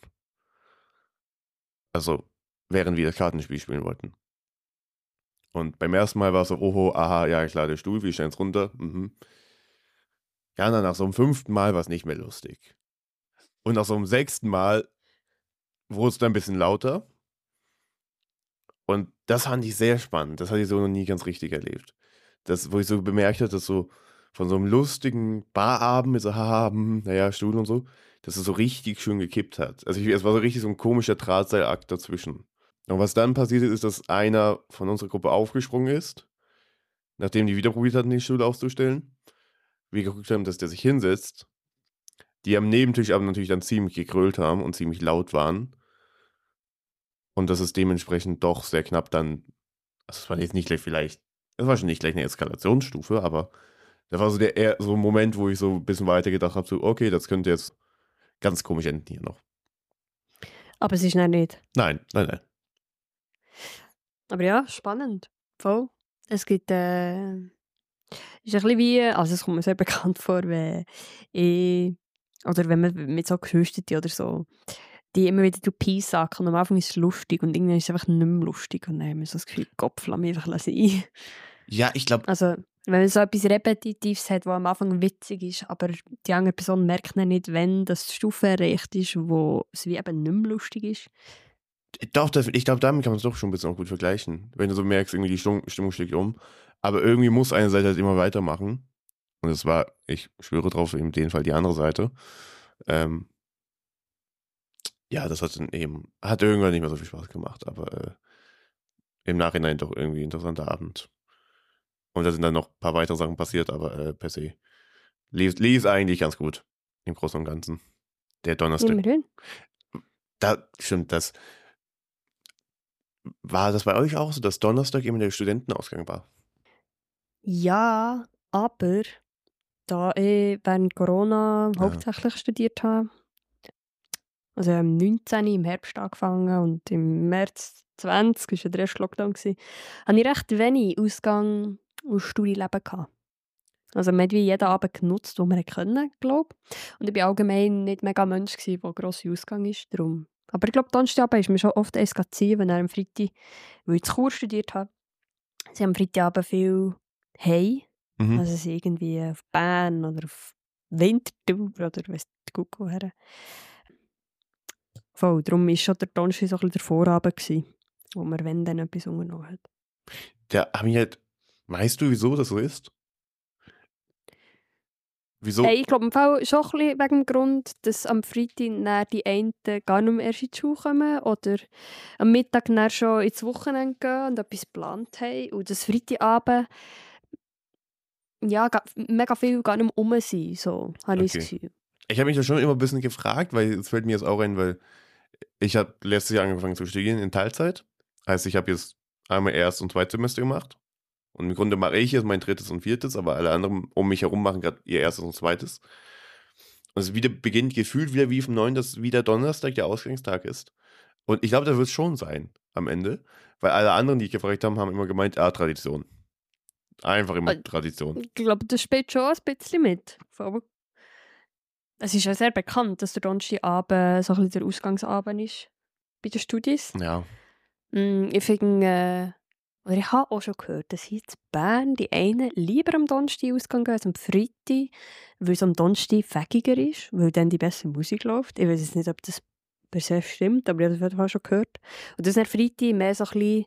Also, während wir das Kartenspiel spielen wollten. Und beim ersten Mal war es so, oho, aha, ja klar, der Stuhl, wir stellen es runter. Mhm. Ja, dann nach so einem 5. Mal war es nicht mehr lustig. Und nach so einem 6. Mal wurde es dann ein bisschen lauter. Und das fand ich sehr spannend. Das hatte ich so noch nie ganz richtig erlebt. Das, wo ich so bemerkt habe, dass so von so einem lustigen Barabend mit so, haha, naja, Stuhl und so, dass es so richtig schön gekippt hat. Also es war so richtig so ein komischer Drahtseilakt dazwischen. Und was dann passiert ist, dass einer von unserer Gruppe aufgesprungen ist, nachdem die wieder probiert hatten, den Stuhl aufzustellen. Wir geguckt haben, dass der sich hinsetzt. Die am Nebentisch aber natürlich dann ziemlich gegrölt haben und ziemlich laut waren. Und dass es dementsprechend doch sehr knapp dann, also es war jetzt nicht gleich vielleicht, es war schon nicht gleich eine Eskalationsstufe, aber das war so so ein Moment, wo ich so ein bisschen weiter gedacht habe, so, okay, das könnte jetzt ganz komisch enden hier noch. Aber es ist dann nicht. Nein, nein, nein. Aber ja, spannend. Voll. Es gibt, ist ein bisschen wie, also es kommt mir sehr bekannt vor, wenn oder wenn man mit so Geschwistern oder so, die immer wieder Peace sagen und am Anfang ist es lustig und irgendwann ist es einfach nicht mehr lustig und dann haben wir so das Gefühl, Kopf, lass mich einfach sein. Ja, ich glaube, Also, wenn man so etwas Repetitives hat, was am Anfang witzig ist, aber die andere Person merkt dann nicht, wenn das die Stufe erreicht ist, wo es wie eben nicht mehr lustig ist. doch, ich glaube, damit kann man es doch schon ein bisschen auch gut vergleichen. Wenn du so merkst, irgendwie die Stimmung schlägt um. Aber irgendwie muss eine Seite halt immer weitermachen. Und es war, ich schwöre drauf, in dem Fall die andere Seite. Ja, das hat dann eben, hat irgendwann nicht mehr so viel Spaß gemacht, aber im Nachhinein doch irgendwie ein interessanter Abend. Und da sind dann noch ein paar weitere Sachen passiert, aber per se lief eigentlich ganz gut. Im Großen und Ganzen. Der Donnerstag. Immerhin. Da stimmt, war das bei euch auch so, dass Donnerstag immer der Studentenausgang war? Ja, aber da ich während Corona Ja. hauptsächlich studiert habe, also im 19 im Herbst angefangen und im März 20 war ja der erste Lockdown, hatte ich recht wenig Ausgang und Studieleben gehabt. Also man hat wie jeden Abend genutzt, den man können, glaube ich. Und ich war allgemein nicht mega ein Mensch, der grossen Ausgang ist, darum. Aber ich glaube, Donnerstagabend ist mir schon oft eins ziehen, wenn er am Freitag, weil ich in Chur studiert habe, sie am Freitagabend viel «Hey», Mhm. also sie irgendwie auf Bern oder auf Winterthur oder weiss der Kuckuck woher. Voll, darum war schon der Donnerstag so ein bisschen der Vorabend, wo man wenn dann etwas unternommen hat. Da habe ich halt weißt du, wieso das so ist? Wieso? Ich glaube im Fall schon ein bisschen wegen dem Grund, dass am Freitag dann die einen gar nicht mehr erst in die Schule kommen oder am Mittag dann schon ins Wochenende gehen und etwas geplant haben und das Freitagabend ja, mega viel gar nicht mehr rum sind, so habe ich das Okay. Gefühl. Ich habe mich da schon immer ein bisschen gefragt, weil es fällt mir jetzt auch ein, weil ich habe letztes Jahr angefangen zu studieren in Teilzeit. Heißt, ich habe jetzt einmal Erst- und Zweitsemester gemacht. Und im Grunde mache ich jetzt mein drittes und viertes, aber alle anderen um mich herum machen gerade ihr erstes und zweites. Und es wieder beginnt gefühlt wieder wie vom Neuen, dass wieder Donnerstag der Ausgangstag ist. Und ich glaube, da wird es schon sein am Ende. Weil alle anderen, die ich gefragt habe, haben immer gemeint, Tradition. Einfach immer Tradition. Ich glaube, das spielt schon ein bisschen mit. Voll. Es ist ja sehr bekannt, dass der Donnerstagabend so ein bisschen der Ausgangsabend ist bei den Studis. Ja. Ich finde, oder ich habe auch schon gehört, dass hier in Bern die einen lieber am Donnerstag ausgehen als am Freitag, weil es am Donnerstag fägiger ist, weil dann die bessere Musik läuft. Ich weiß jetzt nicht, ob das per se stimmt, aber ich habe das auf jeden Fall schon gehört. Und dass am Freitag mehr so ein bisschen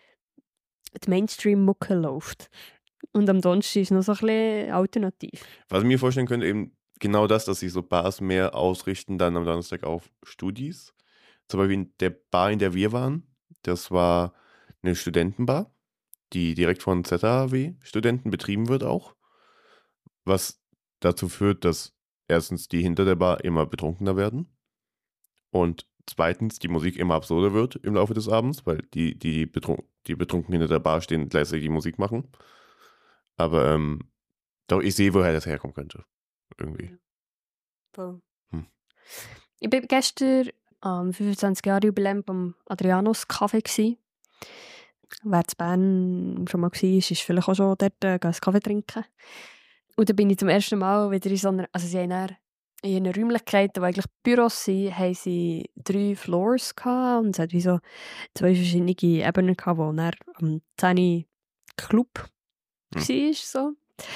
die Mainstream-Mucke läuft. Und am Donnerstag ist noch so ein bisschen alternativ. Was ich mir vorstellen könnte, eben genau das, dass sich so Bars mehr ausrichten dann am Donnerstag auf Studis. Zum Beispiel in der Bar, in der wir waren, das war eine Studentenbar, die direkt von ZHAW-Studenten betrieben wird auch. Was dazu führt, dass erstens die hinter der Bar immer betrunkener werden und zweitens die Musik immer absurder wird im Laufe des Abends, weil die betrunken hinter der Bar stehen und gleichzeitig die Musik machen. Aber doch, ich sehe, woher das herkommen könnte. Irgendwie. Voll. Hm. Ich war gestern am 25-Jahre-Jubiläum beim Adrianos Café gsi. Wer in Bern schon mal war, ist vielleicht auch schon dort einen Kaffee trinken. Und dann bin ich zum ersten Mal wieder in so einer, also sie haben dann in ihren Räumlichkeiten, die eigentlich Büros sind, haben sie 3 Floors gehabt und es hat wie so 2 verschiedene Ebenen gehabt, wo dann am 10 Club Hm. war. So.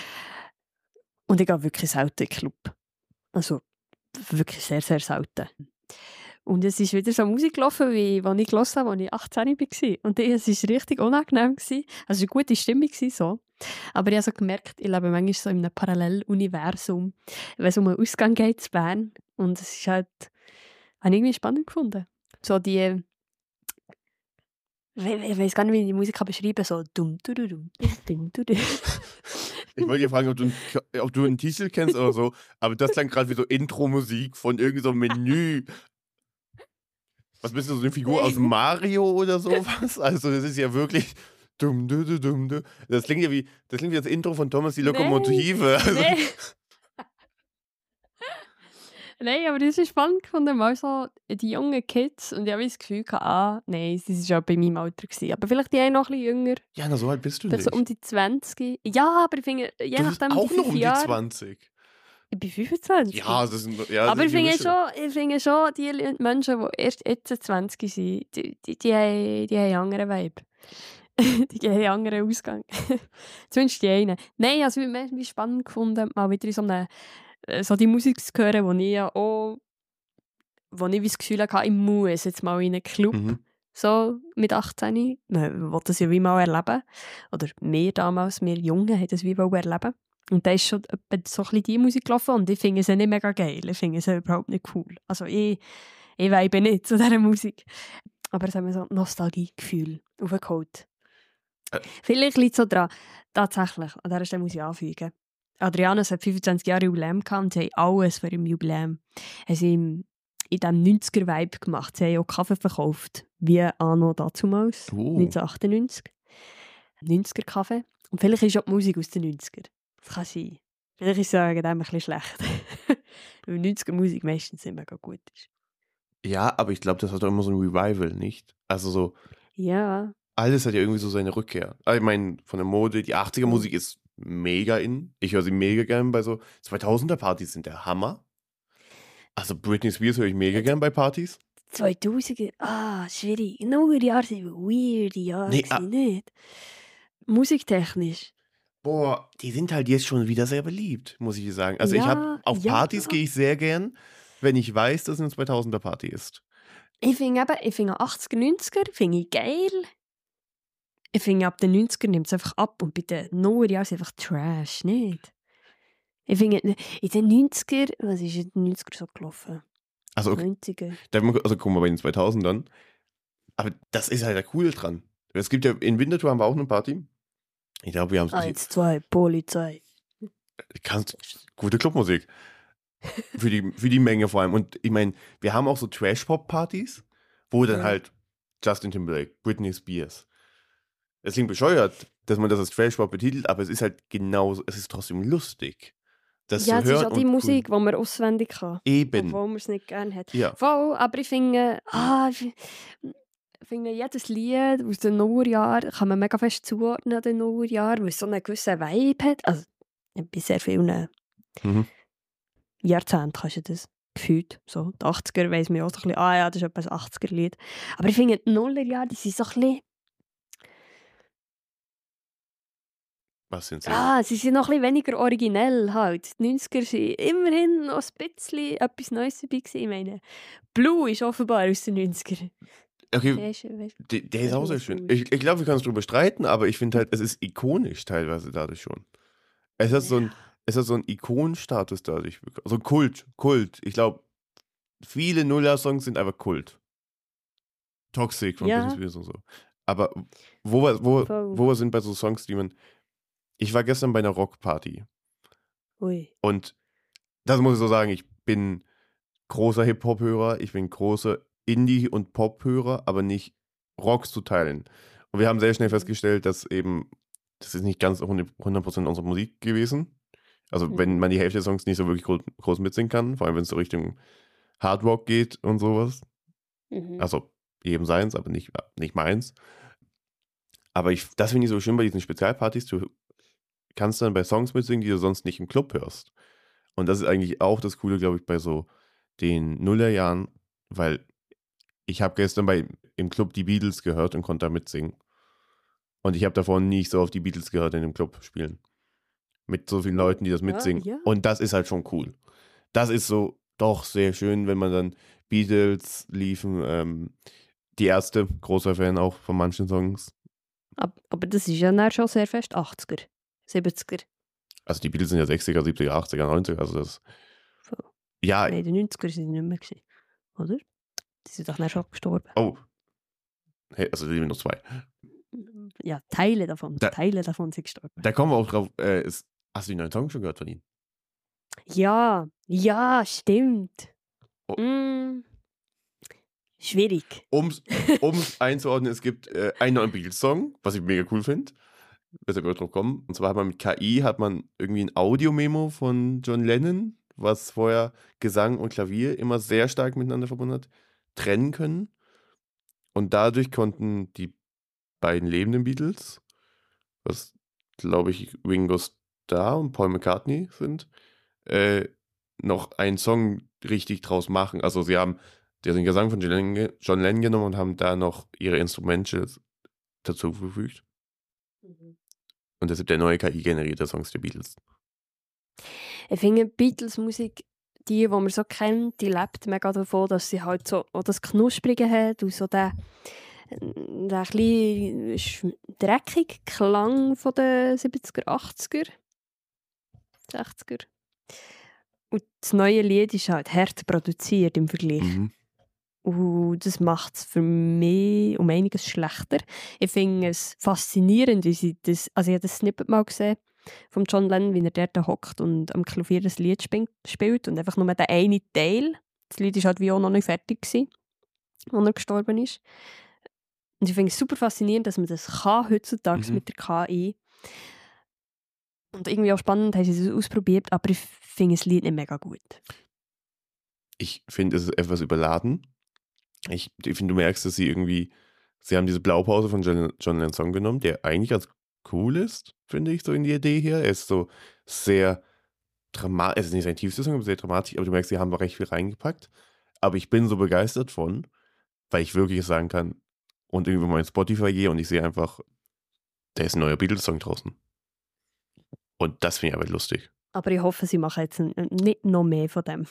Und ich gehe wirklich selten in den Club. Also wirklich sehr, sehr selten. Und es ist wieder so Musik gelaufen, wie als ich gehört habe, als ich 18 war. Und es war richtig unangenehm. Also es war eine gute Stimmung. So. Aber ich habe so gemerkt, ich lebe manchmal so in einem Paralleluniversum, wenn es um einen Ausgang geht zu Bern. Und es ist halt, habe ich irgendwie spannend gefunden. So die, ich weiß gar nicht, wie ich die Musik beschreiben kann, so dumm, du, dumm, dumm, du. Ich wollte dir fragen, ob du einen Titel kennst oder so, aber das klang gerade wie so Intro-Musik von irgendeinem so Menü. Was bist du, so eine Figur aus Mario oder sowas? Also, das ist ja wirklich. Dum, du, du, dum, du. Das klingt wie das Intro von Thomas die Lokomotive. Also, Nein. Nein, aber das ist spannend gefunden, mal so die jungen Kids und ich habe das Gefühl gehabt, nein, das war ja bei meinem Alter gewesen. Aber vielleicht die noch ein bisschen jünger, ja, na, so alt bist du vielleicht so nicht. um die 20. Ja, aber ich finde, je Du bist nachdem, auch die noch 5 um die Jahre. 20. Ich bin 25. Ja, das sind, ja, Aber sind die Mische. ich finde schon, die Menschen, die erst jetzt 20 sind, die haben einen anderen Vibe. Die haben einen anderen Ausgang. Zumindest die einen. Nein, also ich habe es spannend gefunden, mal wieder in so die Musik zu hören, wo ich ja auch, wo ich das Gefühl hatte, ich muss jetzt mal in einen Club, Mhm. so mit 18. Man will das ja wie mal erleben. Oder wir damals, wir Jungen, haben das wie mal erleben. Und da ist schon etwa so ein bisschen die Musik gelaufen und ich finde sie nicht mega geil. Ich finde sie überhaupt nicht cool. Also ich weibe nicht zu dieser Musik. Aber es hat mir so ein Nostalgiegefühl aufgeholt. Äh. Vielleicht liegt es so dran. Tatsächlich, an dieser Stelle muss ich anfügen. Adrianus hat 25 Jahre Jubiläum gehabt und sie haben alles für ihr Jubiläum. Sie haben in diesem 90er-Vibe gemacht. Sie haben auch Kaffee verkauft, wie anno dazumals, 1998. 90er-Kaffee. Und vielleicht ist auch die Musik aus den 90er. Das kann sein. Vielleicht ist es ja wegen dem ein bisschen schlecht. Weil 90er-Musik meistens nicht mega gut ist. Ja, aber ich glaube, das hat doch immer so ein Revival, nicht? Also so, Ja. alles hat ja irgendwie so seine Rückkehr. Also ich meine, von der Mode, die 80er-Musik ist mega in. Ich höre sie mega gern bei so 2000er-Partys sind der Hammer. Also Britney Spears höre ich mega gern bei Partys. 2000er, schwierig. Nullerjahre sind weirde Jahre, Nee, nicht? Musiktechnisch. Boah, die sind halt jetzt schon wieder sehr beliebt, muss ich sagen. Also ich habe auf Partys gehe ich sehr gern, wenn ich weiß, dass es eine 2000er-Party ist. Ich finde 80er, 90er finde ich geil. Ich finde, ab den 90ern nimmt es einfach ab und bei den Nullerjahren ist es einfach Trash, nicht? Ich finde, in den 90er, was ist in den 90er so gelaufen? Also, okay. 90er. Also gucken wir bei den 2000ern. Aber das ist halt der Coole dran. Es gibt ja, in Winterthur haben wir auch eine Party. Ich glaube, wir haben es... 1, 2, Polizei. Gute Clubmusik. für die Menge vor allem. Und ich meine, wir haben auch so Trash-Pop-Partys, wo dann halt Justin Timberlake, Britney Spears. Es klingt bescheuert, dass man das als Trash-Pop betitelt, aber es ist halt genauso, es ist trotzdem lustig. Das Ja, zu es ist hören auch die und Musik, die man auswendig kann. Eben. Obwohl man es nicht gerne hat. Ja. Voll, aber ich finde, ich finde, jedes Lied aus den Nullerjahren kann man mega fest zuordnen an den Nullerjahren, weil es so einen gewissen Vibe hat. Also, bei sehr vielen Jahrzehnten kannst du das gefühlt. So, die 80er weiss man auch so ein bisschen, ja, das ist etwas 80er-Lied. Aber ich finde, die Nullerjahre, die sind so ein bisschen... Was sind sie? sie sind noch ein bisschen weniger originell halt. Die 90er sind immerhin noch ein bisschen etwas Neues dabei gewesen. Ich meine, Blue ist offenbar aus den 90er. Okay, Der ist auch sehr schön. Ich glaube, wir können uns darüber streiten, aber ich finde halt, es ist ikonisch teilweise dadurch schon. Es hat so einen Ikonenstatus dadurch. So Kult. Ich glaube, viele Nuller-Songs sind einfach Kult. Toxic von Britney Spears und so. Aber wo wir sind bei so Songs, die man... Ich war gestern bei einer Rockparty. Ui. Und das muss ich so sagen, ich bin großer Hip-Hop-Hörer, ich bin großer Indie- und Pop-Hörer, aber nicht Rock zu teilen. Und wir haben sehr schnell festgestellt, dass eben, das ist nicht ganz 100% unsere Musik gewesen. Also wenn man die Hälfte der Songs nicht so wirklich groß mitsingen kann, vor allem wenn es so Richtung Hard Rock geht und sowas. Also jedem seins, aber nicht meins. Aber das finde ich so schön bei diesen Spezialpartys, du kannst dann bei Songs mitsingen, die du sonst nicht im Club hörst. Und das ist eigentlich auch das Coole, glaube ich, bei so den Nullerjahren, weil ich habe gestern im Club die Beatles gehört und konnte da mitsingen. Und ich habe davor nie so auf die Beatles gehört in dem Club spielen. Mit so vielen Leuten, die das mitsingen. Ja. Und das ist halt schon cool. Das ist so doch sehr schön, wenn man dann Beatles liefen. Die Ärzte, großer Fan auch von manchen Songs. Aber das ist ja dann schon sehr fest 80er, 70er. Also die Beatles sind ja 60er, 70er, 80er, 90er. Also das... So. Ja. Nein, in den 90er sind sie nicht mehr gewesen, oder? Die sind doch dann schon gestorben. Oh. Hey, also die sind noch 2. Ja, Teile davon sind gestorben. Da kommen wir auch drauf. Hast du die neuen Songs schon gehört von ihnen? Ja, stimmt. Oh. Schwierig. Um's einzuordnen, es gibt einen neuen Beatles-Song, was ich mega cool finde. Weshalb wir drauf kommen. Und zwar hat man mit KI irgendwie ein Audio-Memo von John Lennon, was vorher Gesang und Klavier immer sehr stark miteinander verbunden hat, trennen können. Und dadurch konnten die beiden lebenden Beatles, was glaube ich Ringo Starr und Paul McCartney sind, noch einen Song richtig draus machen. Also sie haben den Gesang von John Lennon genommen und haben da noch ihre Instrumente dazu gefügt. Und deshalb der neue KI-generierte Songs der Beatles. Ich finde, Beatles-Musik, die man so kennt, die lebt mega davon, dass sie halt so auch das Knusprige hat und so den bisschen dreckigen Klang von den 70er, 80er, 60er. Und das neue Lied ist halt hart produziert im Vergleich. Und das macht es für mich um einiges schlechter. Ich finde es faszinierend, wie sie das... Also ich habe das Snippet mal gesehen von John Lennon, wie er dort hockt und am Klavier das Lied spielt und einfach nur den einen Teil das Lied war halt wie auch noch nicht fertig gewesen, als er gestorben ist. Und ich finde es super faszinierend, dass man das kann heutzutage Mhm. mit der KI. Und irgendwie auch spannend, haben sie das ausprobiert, aber ich finde das Lied nicht mega gut. Ich finde, es ist etwas überladen. Ich finde, du merkst, dass sie haben diese Blaupause von John Lennon Song genommen, der eigentlich ganz cool ist, finde ich, so in die Idee hier. Er ist so sehr dramatisch, es ist nicht sein tiefstes Song, aber sehr dramatisch, aber du merkst, sie haben da recht viel reingepackt. Aber ich bin so begeistert von, weil ich wirklich sagen kann und irgendwie mal in Spotify gehe und ich sehe einfach, da ist ein neuer Beatles-Song draußen. Und das finde ich aber lustig. Aber ich hoffe, sie machen jetzt nicht noch mehr von dem.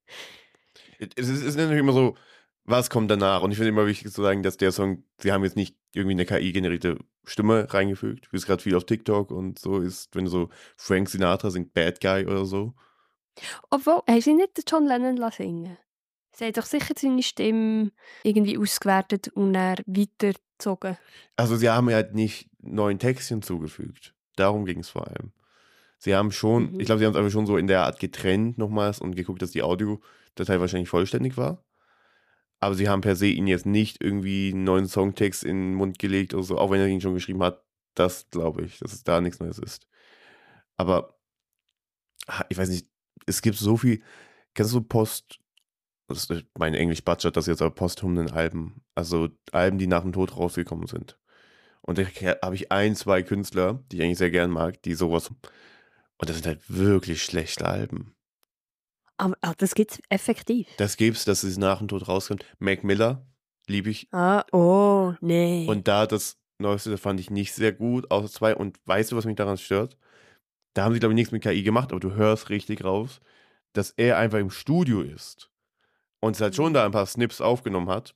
Es ist natürlich immer so, was kommt danach? Und ich finde immer wichtig zu sagen, dass der Song, sie haben jetzt nicht irgendwie eine KI-generierte Stimme reingefügt, wie es gerade viel auf TikTok und so ist, wenn so Frank Sinatra singt Bad Guy oder so. Obwohl, haben sie nicht den John Lennon singen? Sie haben doch sicher seine Stimme irgendwie ausgewertet und dann weitergezogen. Also sie haben halt nicht neuen Text hinzugefügt. Darum ging es vor allem. Sie haben schon, ich glaube, sie haben es einfach schon so in der Art getrennt nochmals und geguckt, dass die Audiodatei wahrscheinlich vollständig war. Aber sie haben per se ihn jetzt nicht irgendwie einen neuen Songtext in den Mund gelegt oder so, auch wenn er ihn schon geschrieben hat. Das glaube ich, dass es da nichts Neues ist. Aber ich weiß nicht, es gibt so viel, kennst du das ist mein Englisch butchert das jetzt, aber posthumen Alben, also Alben, die nach dem Tod rausgekommen sind. Und da habe ich ein, zwei Künstler, die ich eigentlich sehr gern mag, die sowas, und das sind halt wirklich schlechte Alben. Aber das gibt es effektiv. Das gibt's, dass es nach dem Tod rauskommt. Mac Miller, liebe ich. Oh, nee. Und da das Neueste, das fand ich nicht sehr gut, außer zwei. Und weißt du, was mich daran stört? Da haben sie, glaube ich, nichts mit KI gemacht, aber du hörst richtig raus, dass er einfach im Studio ist und es halt schon da ein paar Snips aufgenommen hat.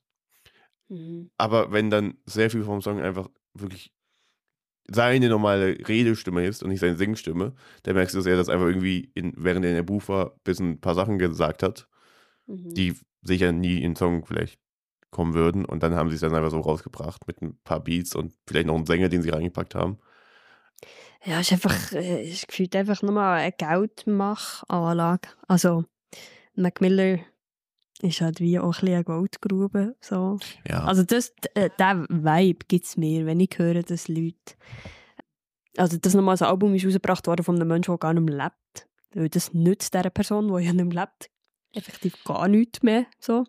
Aber wenn dann sehr viel vom Song einfach wirklich seine normale Redestimme ist und nicht seine Singstimme, dann merkst du, dass er das einfach irgendwie, während er in der Buch war, bis ein paar Sachen gesagt hat, die sicher nie in den Song vielleicht kommen würden. Und dann haben sie es dann einfach so rausgebracht mit ein paar Beats und vielleicht noch einen Sänger, den sie reingepackt haben. Ja, es ist einfach, es gefühlt einfach nur eine Geldmach-Anlage. Also, Mac Miller ist halt wie auch ein bisschen eine Goldgrube. So. Ja. Also, der Vibe gibt es mir, wenn ich höre, dass Leute. Also, dass nochmal ein Album ist rausgebracht worden von einem Menschen, der gar nicht mehr lebt. Weil das nützt dieser Person, die ja nicht mehr lebt, effektiv gar nichts mehr. So.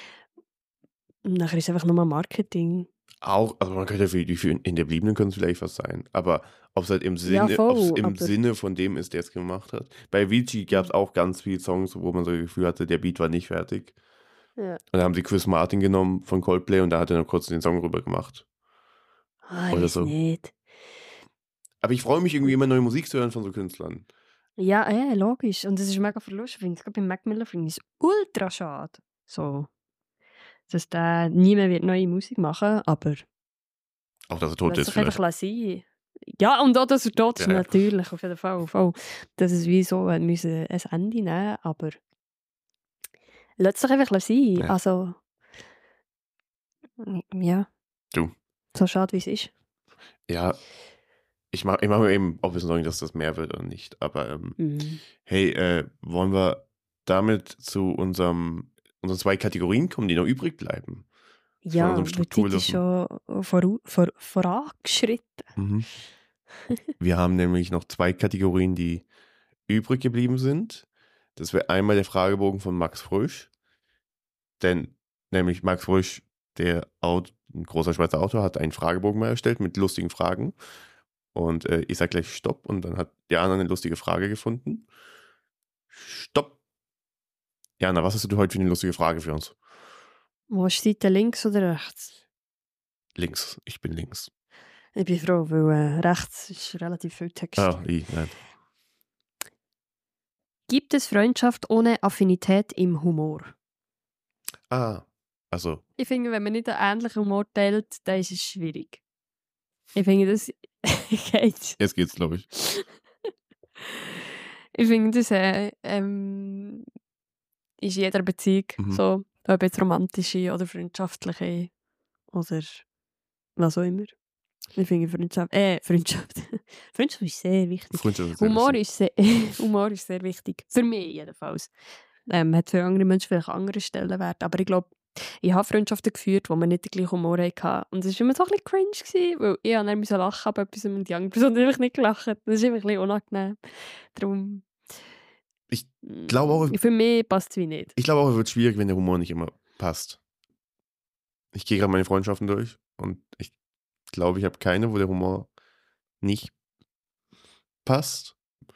Und nachher ist es einfach nochmal Marketing. Auch, also man könnte für die Hinterbliebenen können es vielleicht was sein, aber ob es halt im Ja, Sinne, voll, ob's im aber- Sinne von dem ist, der es gemacht hat. Bei Avicii gab es auch ganz viele Songs, wo man so das Gefühl hatte, der Beat war nicht fertig. Ja. Und dann haben sie Chris Martin genommen von Coldplay und da hat er noch kurz den Song rüber gemacht. Ich Oder weiß so. nicht. Aber ich freue mich irgendwie immer neue Musik zu hören von so Künstlern. Ja, logisch. Und es ist mega verlustig. Ich glaube, bei Mac Miller finde ich es ultra schade. So, dass der nie mehr wird neue Musik machen, aber Auch dass er tot lass ist doch einfach vielleicht. sein. Ja, und auch, dass er tot ist, Ja. natürlich, auf jeden Fall. Voll. Dass es wie so müssen ein Ende nehmen, aber lass es doch einfach sein. Ja. Also, ja. Du. So schade, wie es ist. Ja, ich mach mir eben auch wissen, dass das mehr wird oder nicht. Aber hey, wollen wir damit zu unseren 2 Kategorien kommen, die noch übrig bleiben? Ja, unserem die Zeit ist schon vorangeschritten. Mhm. Wir haben nämlich noch 2 Kategorien, die übrig geblieben sind. Das wäre einmal der Fragebogen von Max Frisch. Denn nämlich Max Frisch, ein großer Schweizer Autor, hat einen Fragebogen mal erstellt mit lustigen Fragen. Und ich sage gleich Stopp und dann hat Jana eine lustige Frage gefunden. Stopp! Jana, was hast du heute für eine lustige Frage für uns? Wo ist die Seite, links oder rechts? Links, ich bin links. Ich bin froh, weil rechts ist relativ viel Text. Nein. Gibt es Freundschaft ohne Affinität im Humor? Also, Ich finde, wenn man nicht einen ähnlichen Humor teilt, dann ist es schwierig. Ich finde, das geht. jetzt geht's, glaube ich. Ich finde, das ist in jeder Beziehung so, ob jetzt romantische oder freundschaftliche oder was auch immer. Ich finde Freundschaft. Freundschaft ist sehr wichtig. Humor ist sehr wichtig. Für mich jedenfalls. Hat für andere Menschen vielleicht andere Stellenwert. Aber ich glaube, ich habe Freundschaften geführt, wo man nicht den gleichen Humor hatten. Und es war immer so ein bisschen cringe, gewesen, weil ich dann musste lachen, aber etwas und die andere Person hat einfach nicht gelacht. Das ist einfach ein bisschen unangenehm. Darum, Ich glaube auch, für mich passt es wie nicht. es wird schwierig, wenn der Humor nicht immer passt. Ich gehe gerade meine Freundschaften durch und ich glaube, ich habe keine, wo der Humor nicht passt.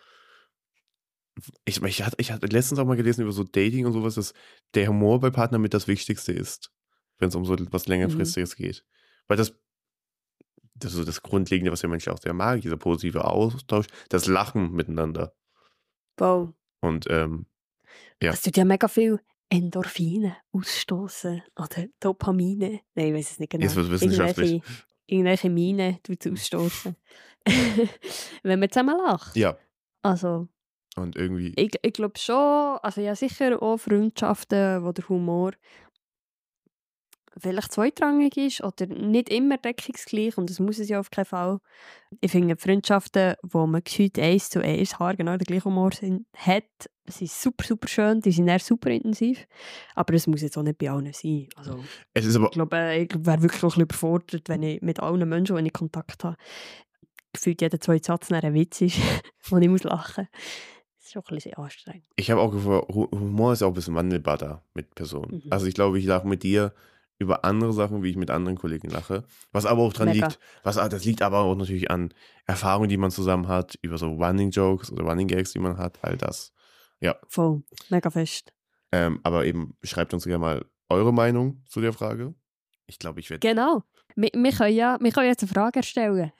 Ich hatte letztens auch mal gelesen über so Dating und sowas, dass der Humor bei Partnern mit das Wichtigste ist, wenn es um so was längerfristiges geht. Weil das ist so das Grundlegende, was der Mensch auch sehr mag, dieser positive Austausch, das Lachen miteinander. Wow. Und ja. Das tut ja mega viel Endorphine ausstoßen oder Dopamine. Nein, ich weiß es nicht genau. Jetzt wird es wissenschaftlich. Irgendwelche Mine tut es ausstoßen. Wenn man zusammen lacht. Ja. Also, Und irgendwie. ich glaube schon, also ja sicher auch Freundschaften, wo der Humor vielleicht zweitrangig ist oder nicht immer deckungsgleich und das muss es ja auf keinen Fall. Ich finde Freundschaften, wo man gefühlt 1:1 haargenau den gleichen Humor hat, sind super, super schön, die sind eher super intensiv, aber das muss jetzt auch nicht bei allen sein. Also, Es ist aber. ich glaube, ich wäre wirklich auch ein bisschen überfordert, wenn ich mit allen Menschen, wenn ich Kontakt habe, gefühlt jeder zweite Satz ein Witz ist, wo ich muss lachen muss. Das ist auch ein bisschen anstrengend. Ich habe auch gefühlt, Humor ist auch ein bisschen wandelbar da mit Personen. Mhm. Also ich glaube, ich lache mit dir über andere Sachen, wie ich mit anderen Kollegen lache. Was aber auch dran Mega. liegt, das liegt aber auch natürlich an Erfahrungen, die man zusammen hat, über so Running Jokes oder Running Gags, die man hat, all das. Ja. Voll, mega fest. Aber eben, schreibt uns gerne mal eure Meinung zu der Frage. Ich glaube, ich werde. Genau. Wir können jetzt eine Frage erstellen.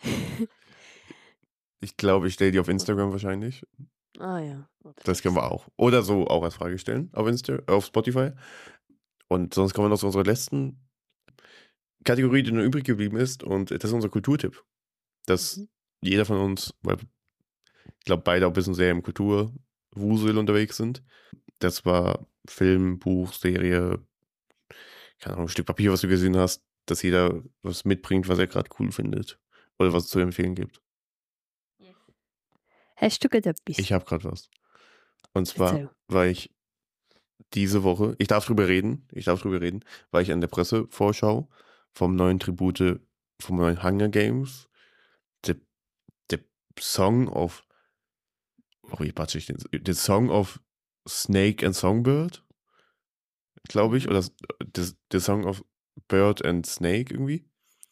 Ich glaube, ich stelle die auf Instagram wahrscheinlich. Ah ja. Das können wir auch. Oder so auch als Frage stellen auf Spotify. Und sonst kommen wir noch zu unserer letzten Kategorie, die nur übrig geblieben ist. Und das ist unser Kulturtipp. Dass jeder von uns, weil ich glaube, beide auch ein bisschen sehr im Kulturwusel unterwegs sind. Das war Film, Buch, Serie, keine Ahnung, ein Stück Papier, was du gesehen hast, dass jeder was mitbringt, was er gerade cool findet. Oder was es zu empfehlen gibt. Hast du gerade etwas? Ich habe gerade was. Und zwar Erzähl. war ich diese Woche, ich darf drüber reden, war ich an der Pressevorschau vom neuen Hunger Games, der Song of, wie patsche ich den? Der Song of Snake and Songbird, glaube ich, oder der Song of Bird and Snake irgendwie.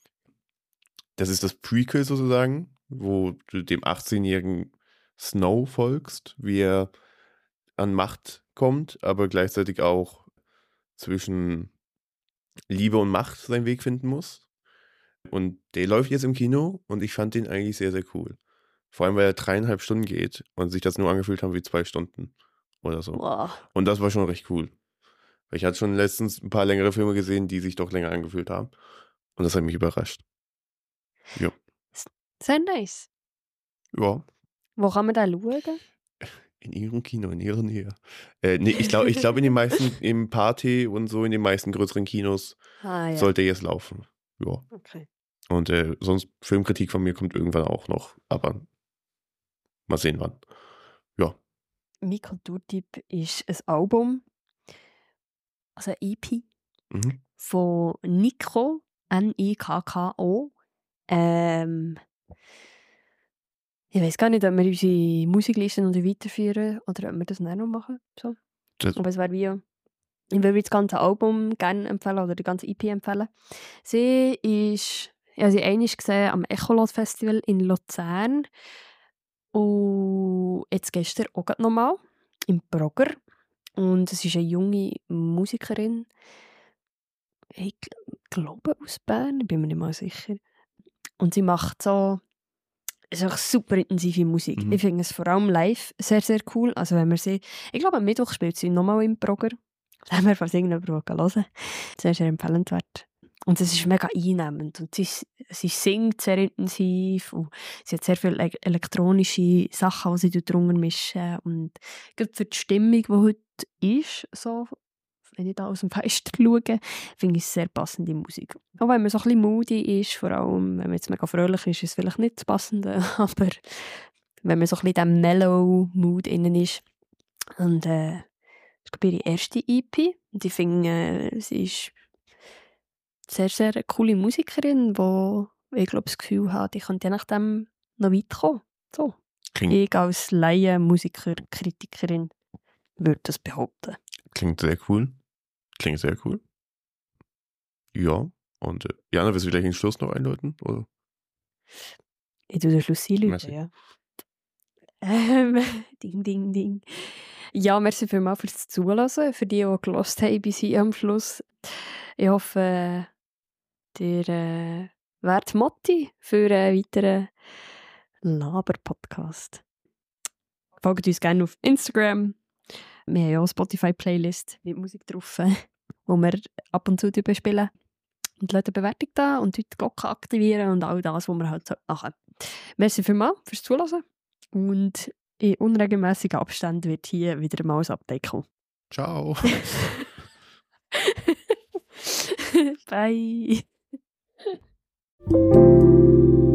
Das ist das Prequel sozusagen, wo du dem 18-jährigen Snow folgst, wie er an Macht kommt, aber gleichzeitig auch zwischen Liebe und Macht seinen Weg finden muss. Und der läuft jetzt im Kino und ich fand den eigentlich sehr, sehr cool. Vor allem, weil er 3,5 Stunden geht und sich das nur angefühlt haben wie 2 Stunden oder so. Wow. Und das war schon recht cool. Weil ich hatte schon letztens ein paar längere Filme gesehen, die sich doch länger angefühlt haben. Und das hat mich überrascht. Ja. Sehr nice. Ja. Wo kann man da schauen? In ihrem Kino, in ihrer Nähe. Nee, ich glaube in den meisten, im Party und so, in den meisten größeren Kinos Ja. sollte er jetzt laufen. Ja. Okay. Und sonst Filmkritik von mir kommt irgendwann auch noch, aber mal sehen wann. Ja. Mein Kulturtipp ist ein Album, also ein EP, von Nikko, Nikko. Ich weiß gar nicht, ob wir unsere Musiklisten noch weiterführen oder ob wir das noch machen. So. Aber es wäre wie... Ich würde das ganze Album gerne empfehlen oder die ganze EP empfehlen. Sie ist... Ich habe sie einmal gesehen am Echolot Festival in Luzern. Und jetzt gestern auch nochmal im Brogger. Und es ist eine junge Musikerin. Ich glaube aus Bern, ich bin mir nicht mal sicher. Und sie macht so... Es ist auch super intensive Musik. Ich finde es vor allem live sehr, sehr cool. Also wenn wir sie... Ich glaube, am Mittwoch spielt sie nochmal im Brogger. Wenn wir fast irgendjemanden hören. Sehr, sehr empfehlenswert. Und es ist mega einnehmend. Und sie singt sehr intensiv. Und sie hat sehr viele elektronische Sachen, die sie drunter mischen. Und gerade für die Stimmung, die heute ist, so, wenn ich da aus dem Fenster schaue, finde ich es sehr passende Musik. Auch wenn man so ein bisschen moody ist, vor allem, wenn man jetzt mega fröhlich ist, ist es vielleicht nicht das Passende. Aber wenn man so ein bisschen in diesem Mellow-Mood innen ist. Und glaube ich, ihre erste EP. Und ich finde, sie ist sehr, sehr eine coole Musikerin, wo ich glaube, das Gefühl habe, die könnte je nachdem noch weit kommen. So. Klingt, Ich als Laie-Musiker, Kritikerin würde das behaupten. klingt sehr cool. Klingt sehr cool. Ja. Und Jana, willst du gleich den Schluss noch einläuten? Oder? Ich tue den Schluss einläuten, Merci. ja. Ding, ding, ding. Ja, merci vielmals fürs Zuhören, für die gehört haben bis hier am Schluss. Ich hoffe, ihr werdet Motti für einen weiteren Laber-Podcast. Folgt uns gerne auf Instagram. Wir haben ja auch eine Spotify-Playlist mit Musik drauf, wo wir ab und zu spielen. Und lasst eine Bewertung da und die Glocke aktivieren und all das, was wir halt machen. Merci vielmals fürs Zuhören. Und in unregelmäßigen Abständen wird hier wieder mal ein Update kommen. Ciao. Bye.